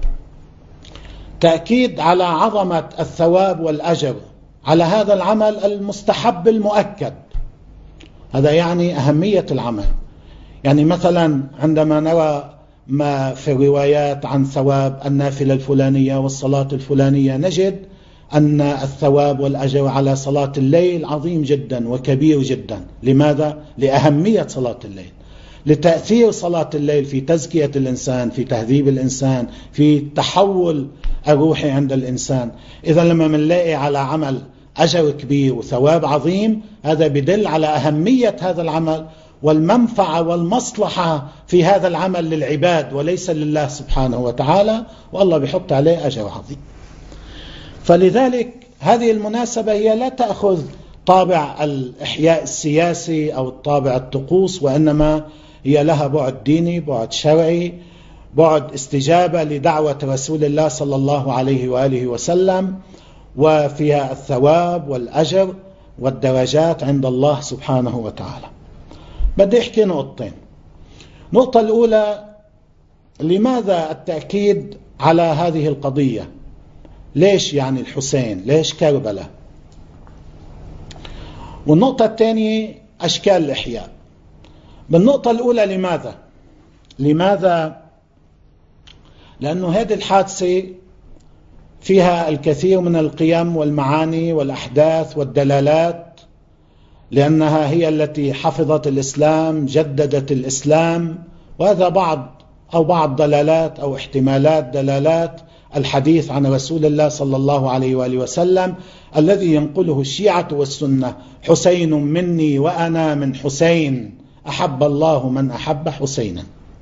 تأكيد على عظمة الثواب والأجر على هذا العمل المستحب المؤكد، هذا يعني أهمية العمل. يعني مثلا عندما نرى ما في الروايات عن ثواب النافلة الفلانية والصلاة الفلانية، نجد أن الثواب والأجر على صلاة الليل عظيم جدا وكبير جدا. لماذا؟ لأهمية صلاة الليل، لتأثير صلاة الليل في تزكية الإنسان، في تهذيب الإنسان، في تحول الروحي عند الإنسان. إذا لما منلاقي على عمل أجر كبير وثواب عظيم، هذا بدل على أهمية هذا العمل والمنفعة والمصلحة في هذا العمل للعباد وليس لله سبحانه وتعالى، والله بيحط عليه أجر عظيم. فلذلك هذه المناسبة هي لا تأخذ طابع الإحياء السياسي أو الطابع الطقوس، وإنما هي لها بعد ديني، بعد شرعي، بعد استجابة لدعوة رسول الله صلى الله عليه وآله وسلم، وفيها الثواب والأجر والدرجات عند الله سبحانه وتعالى. بدي أحكي نقطتين. النقطة الأولى، لماذا التأكيد على هذه القضية؟ ليش يعني الحسين؟ ليش كربلاء؟ والنقطة الثانية، أشكال الإحياء. بالنقطة الأولى، لماذا؟ لأنه هذه الحادثة فيها الكثير من القيم والمعاني والأحداث والدلالات، لأنها هي التي حفظت الإسلام، جددت الإسلام. وهذا بعض دلالات أو احتمالات دلالات الحديث عن رسول الله صلى الله عليه وآله وسلم الذي ينقله الشيعة والسنة: حسين مني وأنا من حسين، أحب الله من أحب حسينا.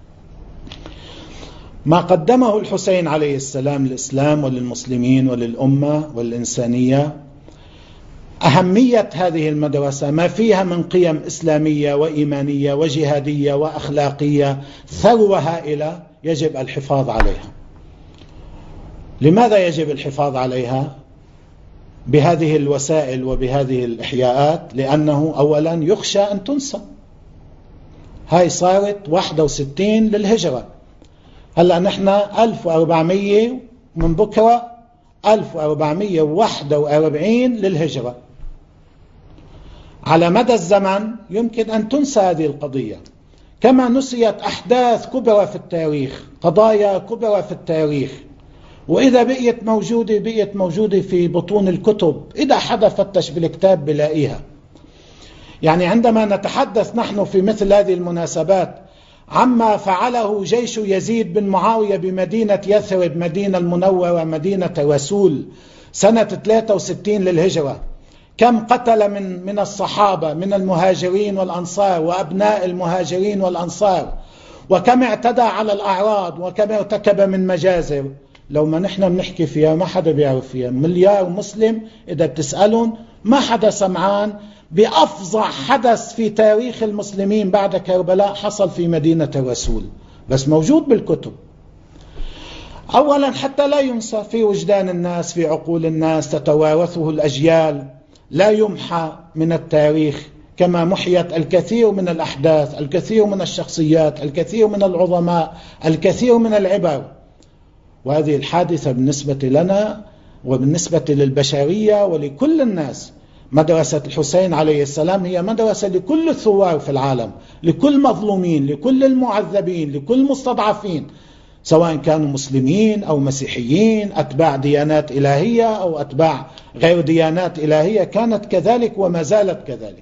ما قدمه الحسين عليه السلام للإسلام وللمسلمين وللأمة والإنسانية، أهمية هذه المدرسة، ما فيها من قيم إسلامية وإيمانية وجهادية وأخلاقية، ثروة هائلة يجب الحفاظ عليها. لماذا يجب الحفاظ عليها بهذه الوسائل وبهذه الإحياءات؟ لأنه أولا يخشى أن تنسى. هاي صارت 61 للهجرة، هلأ نحن 1400 من بكرة 1441 للهجرة. على مدى الزمن يمكن أن تنسى هذه القضية، كما نسيت أحداث كبرى في التاريخ، قضايا كبرى في التاريخ، وإذا بقيت موجودة في بطون الكتب، إذا حدا فتش بالكتاب بلاقيها. يعني عندما نتحدث نحن في مثل هذه المناسبات عما فعله جيش يزيد بن معاوية بمدينة يثرب، مدينة المنورة، مدينة رسول، سنة 63 للهجرة، كم قتل من الصحابة من المهاجرين والأنصار وأبناء المهاجرين والأنصار، وكم اعتدى على الأعراض، وكم ارتكب من مجازر. لو ما نحن بنحكي فيها ما حدا بيعرف فيها. مليار مسلم إذا بتسألون ما حدا سمعان بأفظع حدث في تاريخ المسلمين بعد كربلاء حصل في مدينة الرسول، بس موجود بالكتب. أولا حتى لا ينسى في وجدان الناس، في عقول الناس، تتوارثه الأجيال، لا يمحى من التاريخ كما محيت الكثير من الأحداث، الكثير من الشخصيات، الكثير من العظماء، الكثير من العبر. وهذه الحادثة بالنسبة لنا وبالنسبة للبشرية ولكل الناس، مدرسة الحسين عليه السلام هي مدرسة لكل الثوار في العالم، لكل مظلومين، لكل المعذبين، لكل مستضعفين، سواء كانوا مسلمين أو مسيحيين، أتباع ديانات إلهية أو أتباع غير ديانات إلهية، كانت كذلك وما زالت كذلك.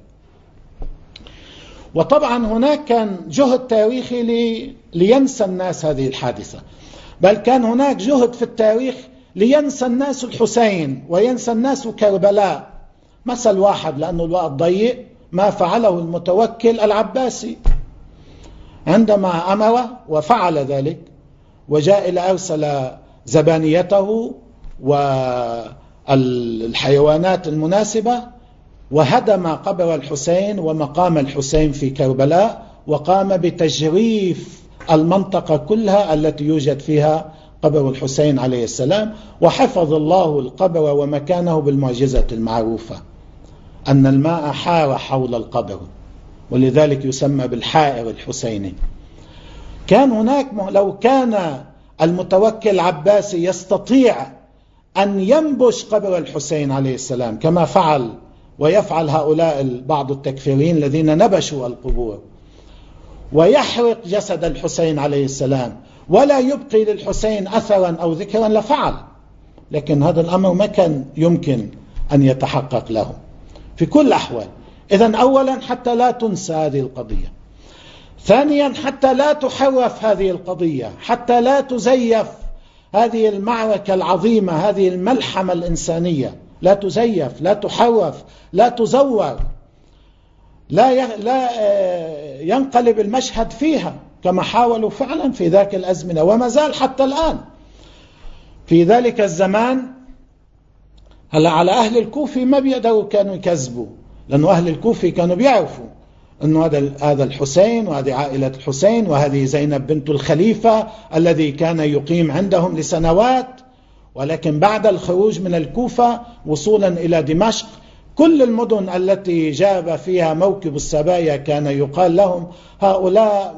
وطبعا هناك كان جهد تاريخي لينسى الناس هذه الحادثة، بل كان هناك جهد في التاريخ لينسى الناس الحسين وينسى الناس كربلاء. مثل واحد لأنه الوقت ضيق، ما فعله المتوكل العباسي عندما أمر وفعل ذلك، وجاء إلى أرسل زبانيته والحيوانات المناسبة وهدم قبر الحسين ومقام الحسين في كربلاء، وقام بتجريف المنطقة كلها التي يوجد فيها قبر الحسين عليه السلام. وحفظ الله القبر ومكانه بالمعجزة المعروفة أن الماء حار حول القبر، ولذلك يسمى بالحائر الحسيني. كان هناك لو كان المتوكل العباسي يستطيع أن ينبش قبر الحسين عليه السلام كما فعل ويفعل هؤلاء بعض التكفيرين الذين نبشوا القبور، ويحرق جسد الحسين عليه السلام ولا يبقي للحسين أثرا أو ذكرا لفعل، لكن هذا الأمر ما كان يمكن أن يتحقق له في كل الأحوال. إذن أولا حتى لا تنسى هذه القضية، ثانيا حتى لا تحرف هذه القضية، حتى لا تزيف هذه المعركة العظيمة، هذه الملحمة الإنسانية، لا تزيف، لا تحرف، لا تزور، لا ينقلب المشهد فيها كما حاولوا فعلا في ذاك الأزمنة وما زال حتى الآن. في ذلك الزمان هلا على أهل الكوفي ما بيقدروا كانوا يكذبوا، لأنه أهل الكوفي كانوا بيعرفوا أنه هذا الحسين وهذه عائلة الحسين وهذه زينب بنت الخليفة الذي كان يقيم عندهم لسنوات. ولكن بعد الخروج من الكوفة وصولا إلى دمشق، كل المدن التي جاب فيها موكب السبايا كان يقال لهم هؤلاء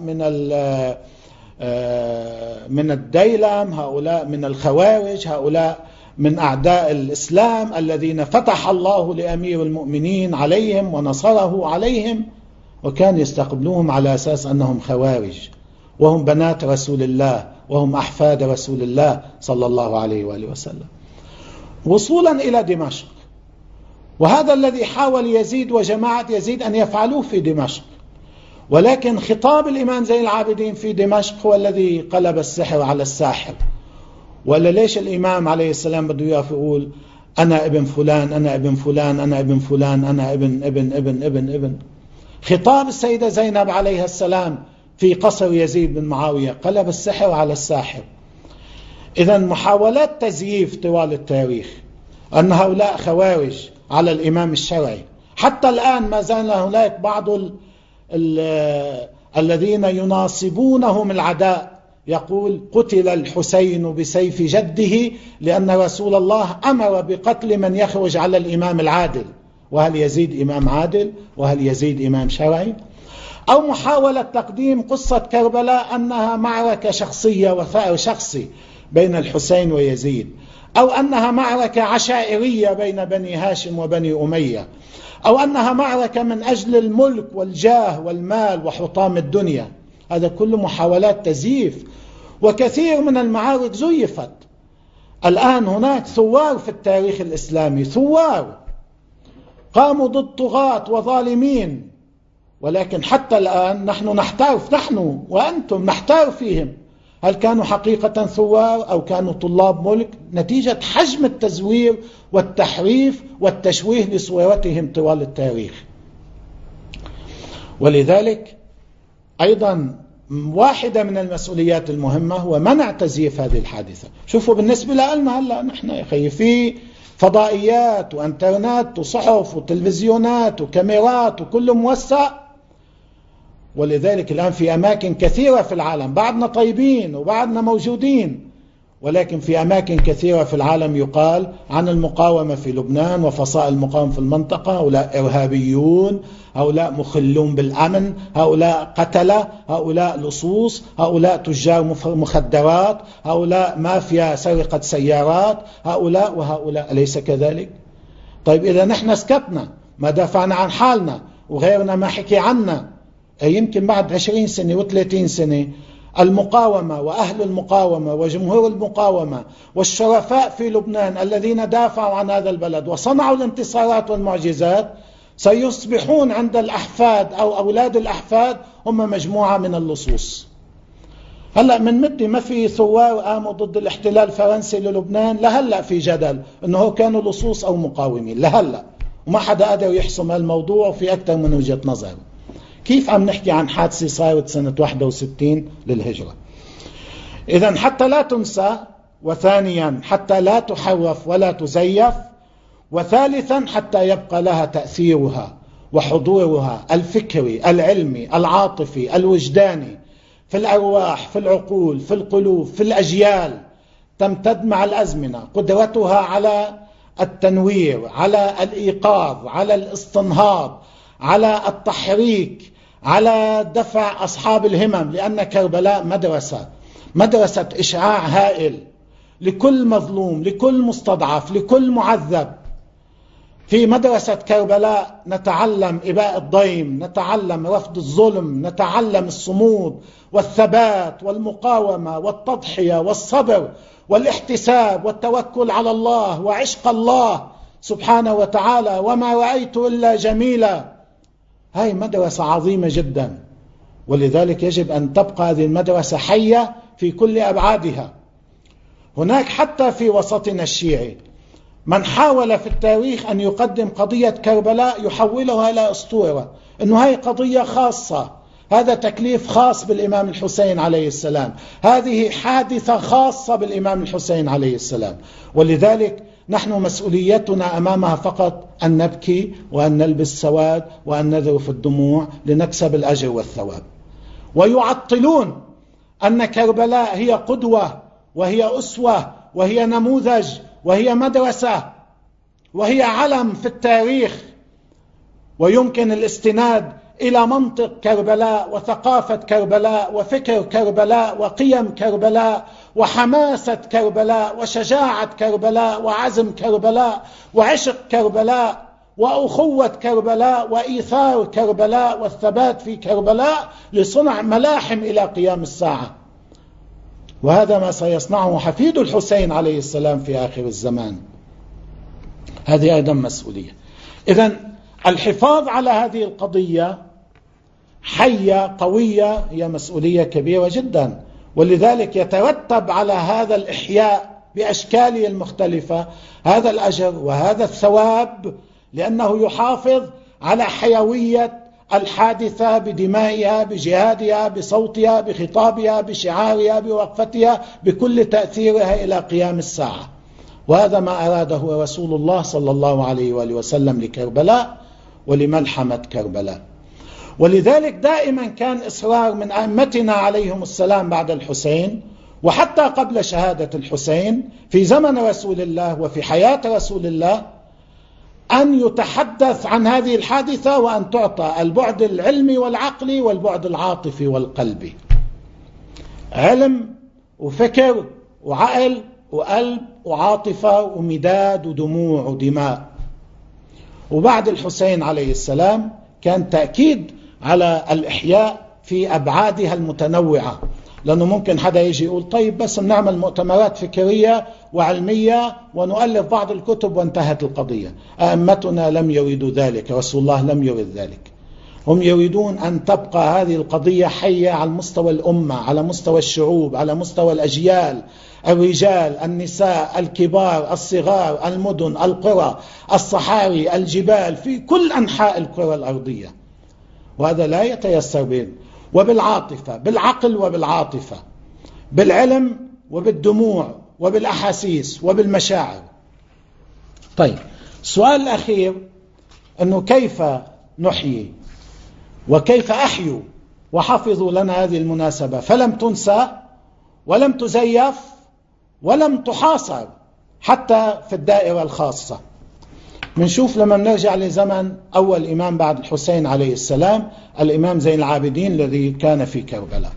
من الديلم، هؤلاء من الخوارج، هؤلاء من أعداء الإسلام الذين فتح الله لأمير المؤمنين عليهم ونصره عليهم، وكان يستقبلوهم على أساس أنهم خوارج وهم بنات رسول الله وهم أحفاد رسول الله صلى الله عليه وآله وسلم، وصولا إلى دمشق. وهذا الذي حاول يزيد وجماعة يزيد أن يفعلوه في دمشق، ولكن خطاب الإمام زين العابدين في دمشق هو الذي قلب السحر على الساحر. ولا ليش الإمام عليه السلام بده يقول أنا ابن فلان، أنا ابن فلان، أنا ابن فلان، أنا ابن ابن ابن ابن ابن. خطاب السيدة زينب عليها السلام في قصر يزيد بن معاوية قلب السحر على الساحر. إذن محاولات تزييف طوال التاريخ أن هؤلاء خوارج على الإمام الشرعي. حتى الآن ما زال هناك بعض الذين يناصبونهم العداء يقول قتل الحسين بسيف جده لأن رسول الله أمر بقتل من يخرج على الإمام العادل. وهل يزيد إمام عادل؟ وهل يزيد إمام شرعي؟ أو محاولة تقديم قصة كربلاء أنها معركة شخصية وثأر شخصي بين الحسين ويزيد، أو أنها معركة عشائرية بين بني هاشم وبني أمية، أو أنها معركة من أجل الملك والجاه والمال وحطام الدنيا. هذا كله محاولات تزييف، وكثير من المعارك زيفت. الآن هناك ثوار في التاريخ الإسلامي، ثوار قاموا ضد طغاة وظالمين، ولكن حتى الآن نحن نحتار، نحن وأنتم نحتار فيهم، هل كانوا حقيقة ثوار أو كانوا طلاب ملك، نتيجة حجم التزوير والتحريف والتشويه لصورتهم طوال التاريخ. ولذلك أيضا واحدة من المسؤوليات المهمة هو منع تزييف هذه الحادثة. شوفوا بالنسبة لنا هلأ نحن يا أخي في فضائيات وانترنت وصحف وتلفزيونات وكاميرات وكله موسع، ولذلك الآن في أماكن كثيرة في العالم بعدنا طيبين وبعدنا موجودين، ولكن في أماكن كثيرة في العالم يقال عن المقاومة في لبنان وفصائل المقاومة في المنطقة: هؤلاء إرهابيون، هؤلاء مخلون بالأمن، هؤلاء قتلة، هؤلاء لصوص، هؤلاء تجار مخدرات، هؤلاء مافيا سرقة سيارات، هؤلاء وهؤلاء. أليس كذلك؟ طيب إذا نحن سكتنا ما دافعنا عن حالنا وغيرنا ما حكي عنا، يمكن بعد 20 سنة و30 سنة المقاومة وأهل المقاومة وجمهور المقاومة والشرفاء في لبنان الذين دافعوا عن هذا البلد وصنعوا الانتصارات والمعجزات سيصبحون عند الأحفاد أو أولاد الأحفاد هم مجموعة من اللصوص. هلأ من مدة ما في ثوار قاموا ضد الاحتلال الفرنسي للبنان، لهلأ في جدل أنه كانوا لصوص أو مقاومين، لهلأ وما حدا قادر يحسم الموضوع في أكثر من وجهة نظر. كيف عم نحكي عن حادثة صارت سنة 61 للهجرة؟ إذن حتى لا تنسى، وثانيا حتى لا تحرف ولا تزيف، وثالثا حتى يبقى لها تأثيرها وحضورها الفكري العلمي العاطفي الوجداني في الأرواح في العقول في القلوب في الأجيال، تمتد مع الأزمنة، قدرتها على التنوير، على الإيقاظ، على الاستنهاض، على التحريك، على دفع أصحاب الهمم. لأن كربلاء مدرسة إشعاع هائل لكل مظلوم، لكل مستضعف، لكل معذب. في مدرسة كربلاء نتعلم إباء الضيم، نتعلم رفض الظلم، نتعلم الصمود والثبات والمقاومة والتضحية والصبر والاحتساب والتوكل على الله وعشق الله سبحانه وتعالى، وما رأيت إلا جميلا. هاي مدرسة عظيمة جدا، ولذلك يجب أن تبقى هذه المدرسة حية في كل أبعادها. هناك حتى في وسطنا الشيعي من حاول في التاريخ أن يقدم قضية كربلاء يحولها إلى أسطورة، أنه هاي قضية خاصة، هذا تكليف خاص بالإمام الحسين عليه السلام، هذه حادثة خاصة بالإمام الحسين عليه السلام. ولذلك نحن مسؤوليتنا أمامها فقط أن نبكي وأن نلبس سواد وأن نذرف الدموع لنكسب الأجر والثواب. ويعطلون أن كربلاء هي قدوة وهي أسوة وهي نموذج وهي مدرسة وهي علم في التاريخ، ويمكن الاستناد إلى منطق كربلاء وثقافة كربلاء وفكر كربلاء وقيم كربلاء وحماسة كربلاء وشجاعة كربلاء وعزم كربلاء وعشق كربلاء وأخوة كربلاء وإيثار كربلاء والثبات في كربلاء لصنع ملاحم إلى قيام الساعة. وهذا ما سيصنعه حفيد الحسين عليه السلام في آخر الزمان. هذه أيضا مسؤولية. إذن الحفاظ على هذه القضية حية قوية هي مسؤولية كبيرة جدا، ولذلك يترتب على هذا الإحياء بأشكاله المختلفة هذا الأجر وهذا الثواب، لأنه يحافظ على حيوية الحادثة بدمائها بجهادها بصوتها بخطابها بشعارها بوقفتها بكل تأثيرها إلى قيام الساعة. وهذا ما أراده رسول الله صلى الله عليه وآله وسلم لكربلاء ولملحمة كربلاء. ولذلك دائما كان إصرار من أئمتنا عليهم السلام بعد الحسين وحتى قبل شهادة الحسين في زمن رسول الله وفي حياة رسول الله أن يتحدث عن هذه الحادثة وأن تعطى البعد العلمي والعقلي والبعد العاطفي والقلبي. علم وفكر وعقل وقلب وعاطفة ومداد ودموع ودماء. وبعد الحسين عليه السلام كان تأكيد على الإحياء في أبعادها المتنوعة، لأنه ممكن حدا يجي يقول طيب بس بنعمل مؤتمرات فكرية وعلمية ونؤلف بعض الكتب وانتهت القضية. أئمتنا لم يريدوا ذلك، رسول الله لم يريد ذلك. هم يريدون أن تبقى هذه القضية حية على مستوى الأمة، على مستوى الشعوب، على مستوى الأجيال، الرجال، النساء، الكبار، الصغار، المدن، القرى، الصحاري، الجبال، في كل أنحاء الكرة الأرضية. وهذا لا يتيسر بين. وبالعاطفة، بالعقل وبالعاطفة، بالعلم وبالدموع وبالأحاسيس وبالمشاعر. طيب، السؤال الأخير أنه كيف نحيي وكيف أحيوا وحفظوا لنا هذه المناسبة فلم تنسى ولم تزيف ولم تحاصر حتى في الدائرة الخاصة. منشوف لما نرجع لزمن أول إمام بعد الحسين عليه السلام، الإمام زين العابدين الذي كان في كربلاء،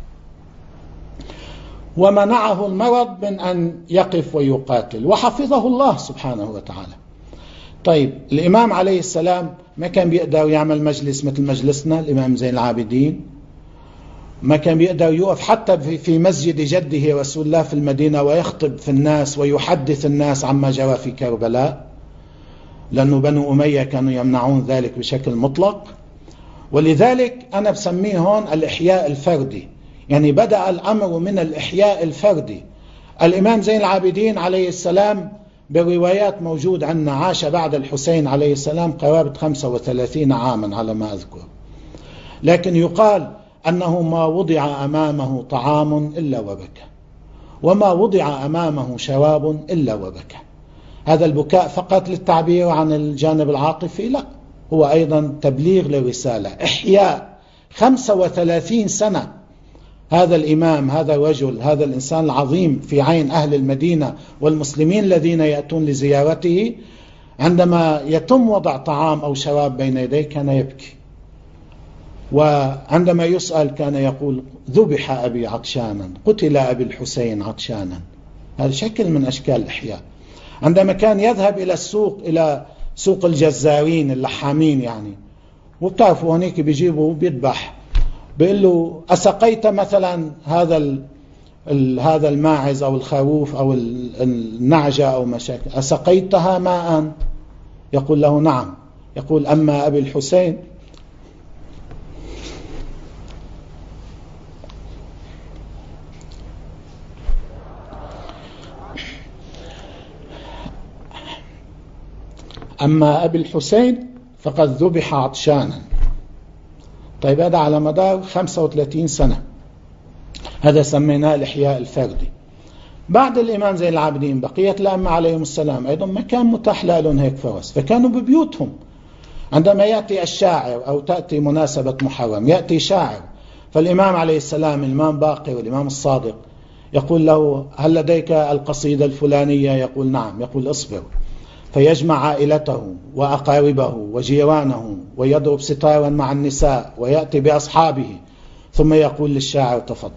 ومنعه المرض من أن يقف ويقاتل، وحفظه الله سبحانه وتعالى. طيب، الإمام عليه السلام ما كان بيقدر يعمل مجلس مثل مجلسنا، الإمام زين العابدين ما كان بيقدر يوقف حتى في مسجد جده رسول الله في المدينة ويخطب في الناس ويحدث الناس عما جرى في كربلاء، لأنه بنو أمية كانوا يمنعون ذلك بشكل مطلق. ولذلك أنا بسميه هون الإحياء الفردي، يعني بدأ الأمر من الإحياء الفردي. الإمام زين العابدين عليه السلام بالروايات موجود عندنا عاش بعد الحسين عليه السلام قرابة 35 عاما على ما أذكر، لكن يقال أنه ما وضع أمامه طعام إلا وبكى، وما وضع أمامه شراب إلا وبكى. هذا البكاء فقط للتعبير عن الجانب العاطفي؟ لا، هو أيضا تبليغ للرسالة، إحياء 35 سنة. هذا الإمام، هذا الرجل، هذا الإنسان العظيم في عين أهل المدينة والمسلمين الذين يأتون لزيارته، عندما يتم وضع طعام أو شراب بين يديه كان يبكي، وعندما يسأل كان يقول: ذبح أبي عطشانا، قتل أبي الحسين عطشانا. هذا شكل من أشكال الإحياء. عندما كان يذهب إلى السوق، إلى سوق الجزارين اللحامين يعني، وبتعرفوا هناك بيجيبوا بيذبح، بيقول له: أسقيت مثلا هذا الماعز أو الخروف أو النعجة أو مشاكل، أسقيتها ماء؟ يقول له: نعم. يقول: أما أبي الحسين فقد ذبح عطشانا. طيب، هذا على مدار 35 سنة، هذا سميناه الإحياء الفردي. بعد الإمام زين العابدين بقية الأئمة عليهم السلام أيضا ما كان متاح لهم هيك فرص، فكانوا ببيوتهم. عندما يأتي الشاعر أو تأتي مناسبة محرم، يأتي شاعر، فالإمام عليه السلام، الإمام باقر والإمام الصادق، يقول له: هل لديك القصيدة الفلانية؟ يقول: نعم. يقول: اصبر. فيجمع عائلته وأقاربه وجيرانه ويضرب ستارا مع النساء ويأتي بأصحابه، ثم يقول للشاعر: تفضل.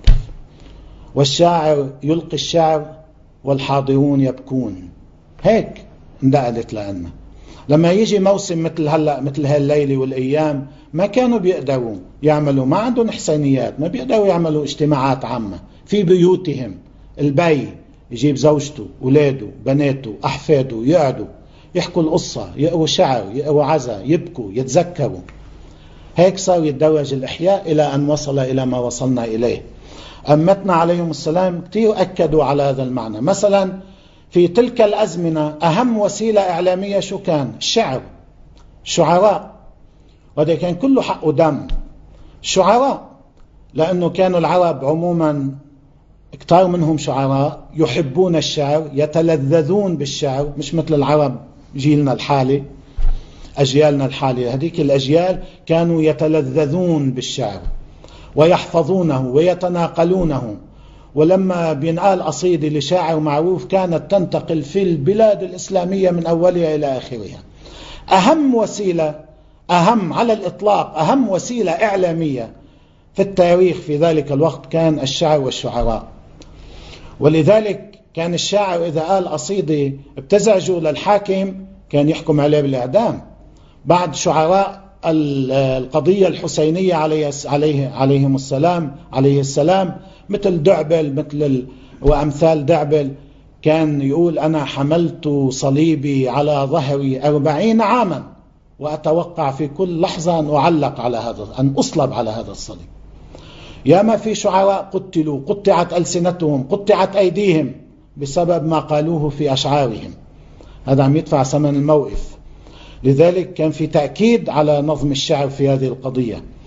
والشاعر يلقي الشعر والحاضرون يبكون. هيك اندقلت لنا. لما يجي موسم مثل هلأ، مثل هالليلة والأيام، ما كانوا بيقدروا يعملوا، ما عندهم حسينيات، ما بيقدروا يعملوا اجتماعات عامة في بيوتهم. البي يجيب زوجته، ولاده، بناته، أحفاده، يقعدوا يحكوا القصة، يقروا شعر، يقروا عزا، يبكوا، يتذكروا. هيك صار يتدرج الإحياء إلى أن وصل إلى ما وصلنا إليه. أمتنا عليهم السلام كتير أكدوا على هذا المعنى. مثلا في تلك الأزمنة أهم وسيلة إعلامية شو كان؟ الشعر، الشعراء، وهذا كان كله حق دم. الشعراء، لأنه كانوا العرب عموما كتار منهم شعراء، يحبون الشعر، يتلذذون بالشعر، مش مثل العرب جيلنا الحالي، أجيالنا الحالية. هذيك الأجيال كانوا يتلذذون بالشعر ويحفظونه ويتناقلونه، ولما بينقال قصيدة لشاعر معروف كانت تنتقل في البلاد الإسلامية من أولها إلى آخرها. أهم وسيلة، أهم على الإطلاق، أهم وسيلة إعلامية في التاريخ في ذلك الوقت كان الشعر والشعراء. ولذلك كان الشاعر إذا قال قصيدة ابتزعجوا للحاكم كان يحكم عليه بالإعدام. بعد شعراء القضية الحسينية عليه السلام مثل دعبل وأمثال دعبل، كان يقول: أنا حملت صليبي على ظهري 40 عاما وأتوقع في كل لحظة أن أعلق على هذا، أن أصلب على هذا الصليب. ياما في شعراء قتلوا، قطعت ألسنتهم، قطعت أيديهم بسبب ما قالوه في أشعارهم. هذا عم يدفع ثمن الموقف. لذلك كان في تأكيد على نظم الشعر في هذه القضية.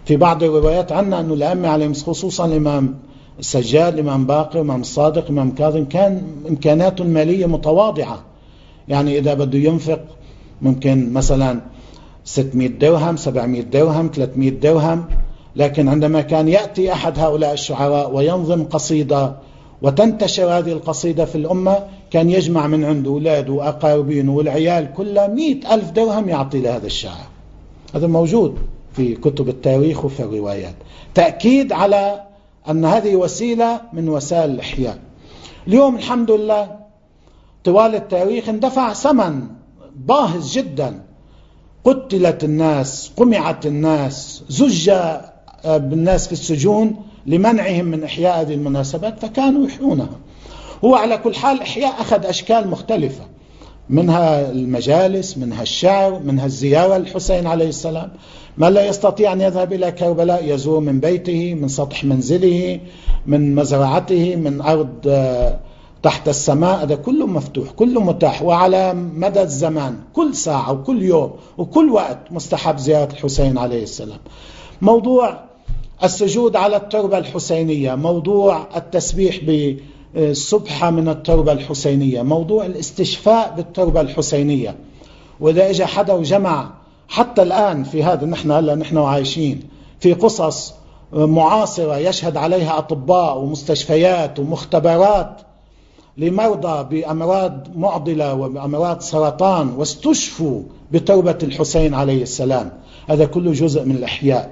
في بعض الروايات عنا أنه الأئمة عليهم خصوصا الإمام السجاد، الإمام باقر، الإمام الصادق، الإمام كاظم كان إمكاناته المالية متواضعة. يعني إذا بده ينفق ممكن مثلا 600 درهم 700 درهم 300 درهم، لكن عندما كان يأتي أحد هؤلاء الشعراء وينظم قصيدة وتنتشر هذه القصيدة في الأمة، كان يجمع من عنده أولاده وأقاربينه والعيال كلها 100,000 درهم يعطي لهذا الشاعر. هذا موجود في كتب التاريخ وفي الروايات، تأكيد على أن هذه وسيلة من وسائل الإحياء. اليوم الحمد لله طوال التاريخ اندفع ثمن باهظ جدا، قتلت الناس، قمعت الناس، زج بالناس في السجون لمنعهم من إحياء هذه المناسبات، فكانوا يحيونها. هو على كل حال إحياء أخذ أشكال مختلفة، منها المجالس، منها الشعر، منها الزيارة للحسين عليه السلام. ما لا يستطيع أن يذهب إلى كربلاء يزور من بيته، من سطح منزله، من مزرعته، من أرض تحت السماء، هذا كله مفتوح، كله متاح، وعلى مدى الزمان كل ساعة وكل يوم وكل وقت مستحب زيارة الحسين عليه السلام. موضوع السجود على التربة الحسينية، موضوع التسبيح بالسبحة من التربة الحسينية، موضوع الاستشفاء بالتربة الحسينية. وإذا إجا حدا وجمع حتى الآن في هذا نحن عايشين في قصص معاصرة يشهد عليها أطباء ومستشفيات ومختبرات لمرضى بأمراض معضلة وبأمراض سرطان واستشفوا بتربة الحسين عليه السلام، هذا كله جزء من الإحياء.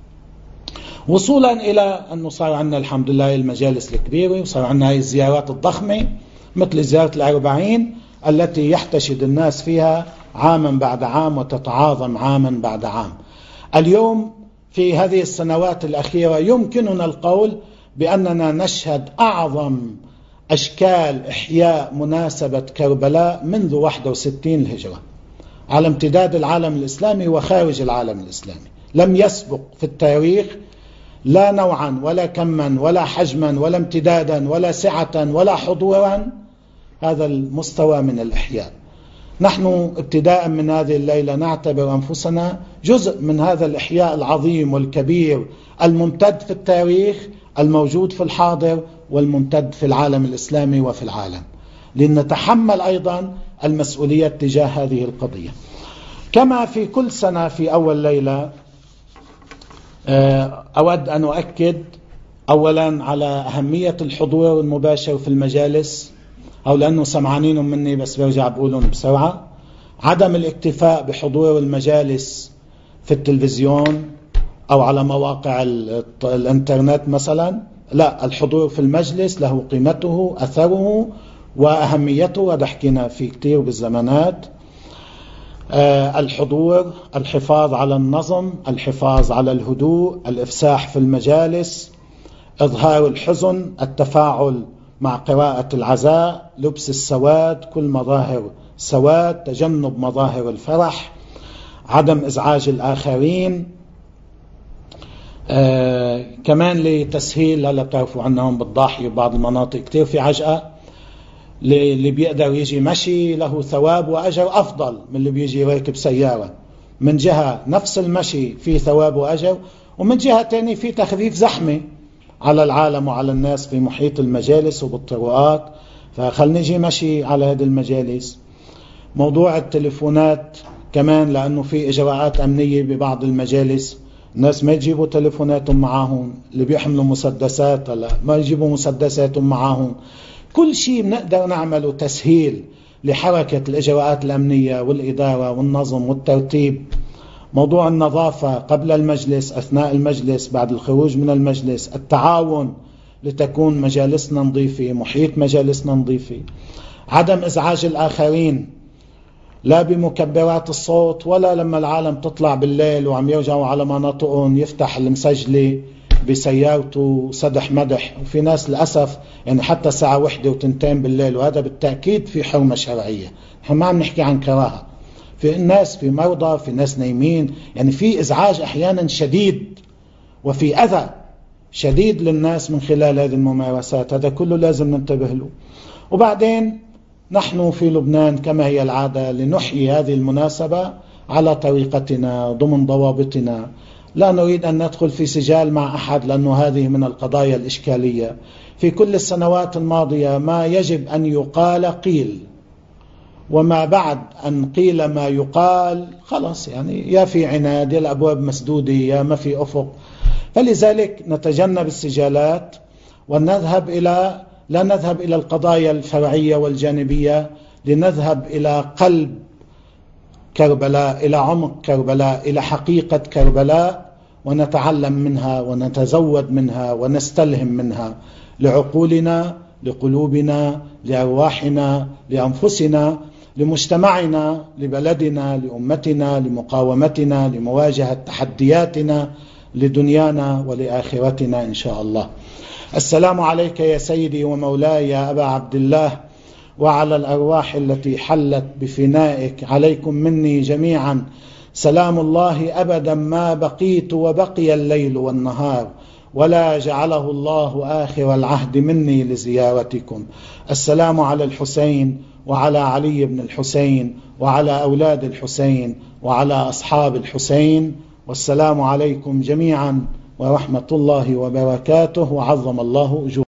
وصولا إلى أنه صار عندنا الحمد لله المجالس الكبيرة، وصار عندنا هذه الزيارات الضخمة مثل زيارة الأربعين التي يحتشد الناس فيها عاما بعد عام وتتعاظم عاما بعد عام. اليوم في هذه السنوات الأخيرة يمكننا القول بأننا نشهد أعظم أشكال إحياء مناسبة كربلاء منذ 61 الهجرة على امتداد العالم الإسلامي وخارج العالم الإسلامي. لم يسبق في التاريخ لا نوعا ولا كما ولا حجما ولا امتدادا ولا سعة ولا حضورا هذا المستوى من الإحياء. نحن ابتداء من هذه الليلة نعتبر أنفسنا جزء من هذا الإحياء العظيم والكبير الممتد في التاريخ، الموجود في الحاضر والممتد في العالم الإسلامي وفي العالم، لنتحمل أيضا المسؤولية تجاه هذه القضية. كما في كل سنة في أول ليلة أود أن أؤكد أولا على أهمية الحضور المباشر في المجالس، أو لأنه سمعانين مني بس برجع بقولهم بسرعة، عدم الاكتفاء بحضور المجالس في التلفزيون أو على مواقع الانترنت مثلا، لا، الحضور في المجلس له قيمته أثره وأهميته، وده حكينا فيه كتير بالزمانات. الحضور، الحفاظ على النظم، الحفاظ على الهدوء، الإفساح في المجالس، إظهار الحزن، التفاعل مع قراءة العزاء، لبس السواد، كل مظاهر سواد، تجنب مظاهر الفرح، عدم إزعاج الآخرين. كمان لتسهيل، هلا بتعرفوا عنهم بالضاحية وبعض المناطق كتير في عجقة، اللي بيقدر يجي مشي له ثواب وأجر أفضل من اللي بيجي راكب سيارة. من جهة نفس المشي فيه ثواب وأجر، ومن جهة تاني فيه تخفيف زحمة على العالم وعلى الناس في محيط المجالس وبالطرقات، فخلنا نجي مشي على هذه المجالس. موضوع التليفونات كمان، لأنه في إجراءات أمنية ببعض المجالس، الناس ما يجيبوا تليفوناتهم معاهم، اللي بيحملوا مسدسات لا ما يجيبوا مسدساتهم معاهم. كل شيء بنقدر نعمله تسهيل لحركة الإجراءات الأمنية والإدارة والنظم والترتيب. موضوع النظافة قبل المجلس، أثناء المجلس، بعد الخروج من المجلس، التعاون لتكون مجالسنا نظيفة، محيط مجالسنا نظيفة، عدم إزعاج الآخرين لا بمكبرات الصوت ولا لما العالم تطلع بالليل وعم يرجعوا على مناطقهم يفتح المسجلة بسيارته سدح مدح. وفي ناس للأسف يعني حتى ساعة 1 و2 بالليل، وهذا بالتأكيد في حرمة شرعية، نحن ما عم نحكي عن كراهة. في الناس، في مرضى، في ناس نايمين، يعني في إزعاج أحيانا شديد وفي أذى شديد للناس من خلال هذه الممارسات، هذا كله لازم ننتبه له. وبعدين نحن في لبنان كما هي العادة لنحيي هذه المناسبة على طريقتنا ضمن ضوابطنا، لا نريد أن ندخل في سجال مع أحد، لأنه هذه من القضايا الإشكالية. في كل السنوات الماضية ما يجب أن يقال قيل، وما بعد أن قيل ما يقال خلاص، يعني يا في عناد، يا الأبواب مسدودة، يا ما في أفق. فلذلك نتجنب السجالات لا نذهب إلى القضايا الفرعية والجانبية، لنذهب إلى قلب كربلاء، إلى عمق كربلاء، إلى حقيقة كربلاء، ونتعلم منها ونتزود منها ونستلهم منها لعقولنا، لقلوبنا، لأرواحنا، لأنفسنا، لمجتمعنا، لبلدنا، لأمتنا، لمقاومتنا، لمواجهة تحدياتنا، لدنيانا ولآخرتنا إن شاء الله. السلام عليك يا سيدي ومولاي يا أبا عبد الله، وعلى الأرواح التي حلت بفنائك، عليكم مني جميعا سلام الله أبدا ما بقيت وبقي الليل والنهار، ولا جعله الله آخر العهد مني لزيارتكم. السلام على الحسين وعلى علي بن الحسين وعلى أولاد الحسين وعلى أصحاب الحسين، والسلام عليكم جميعا ورحمة الله وبركاته، وعظم الله أجوركم.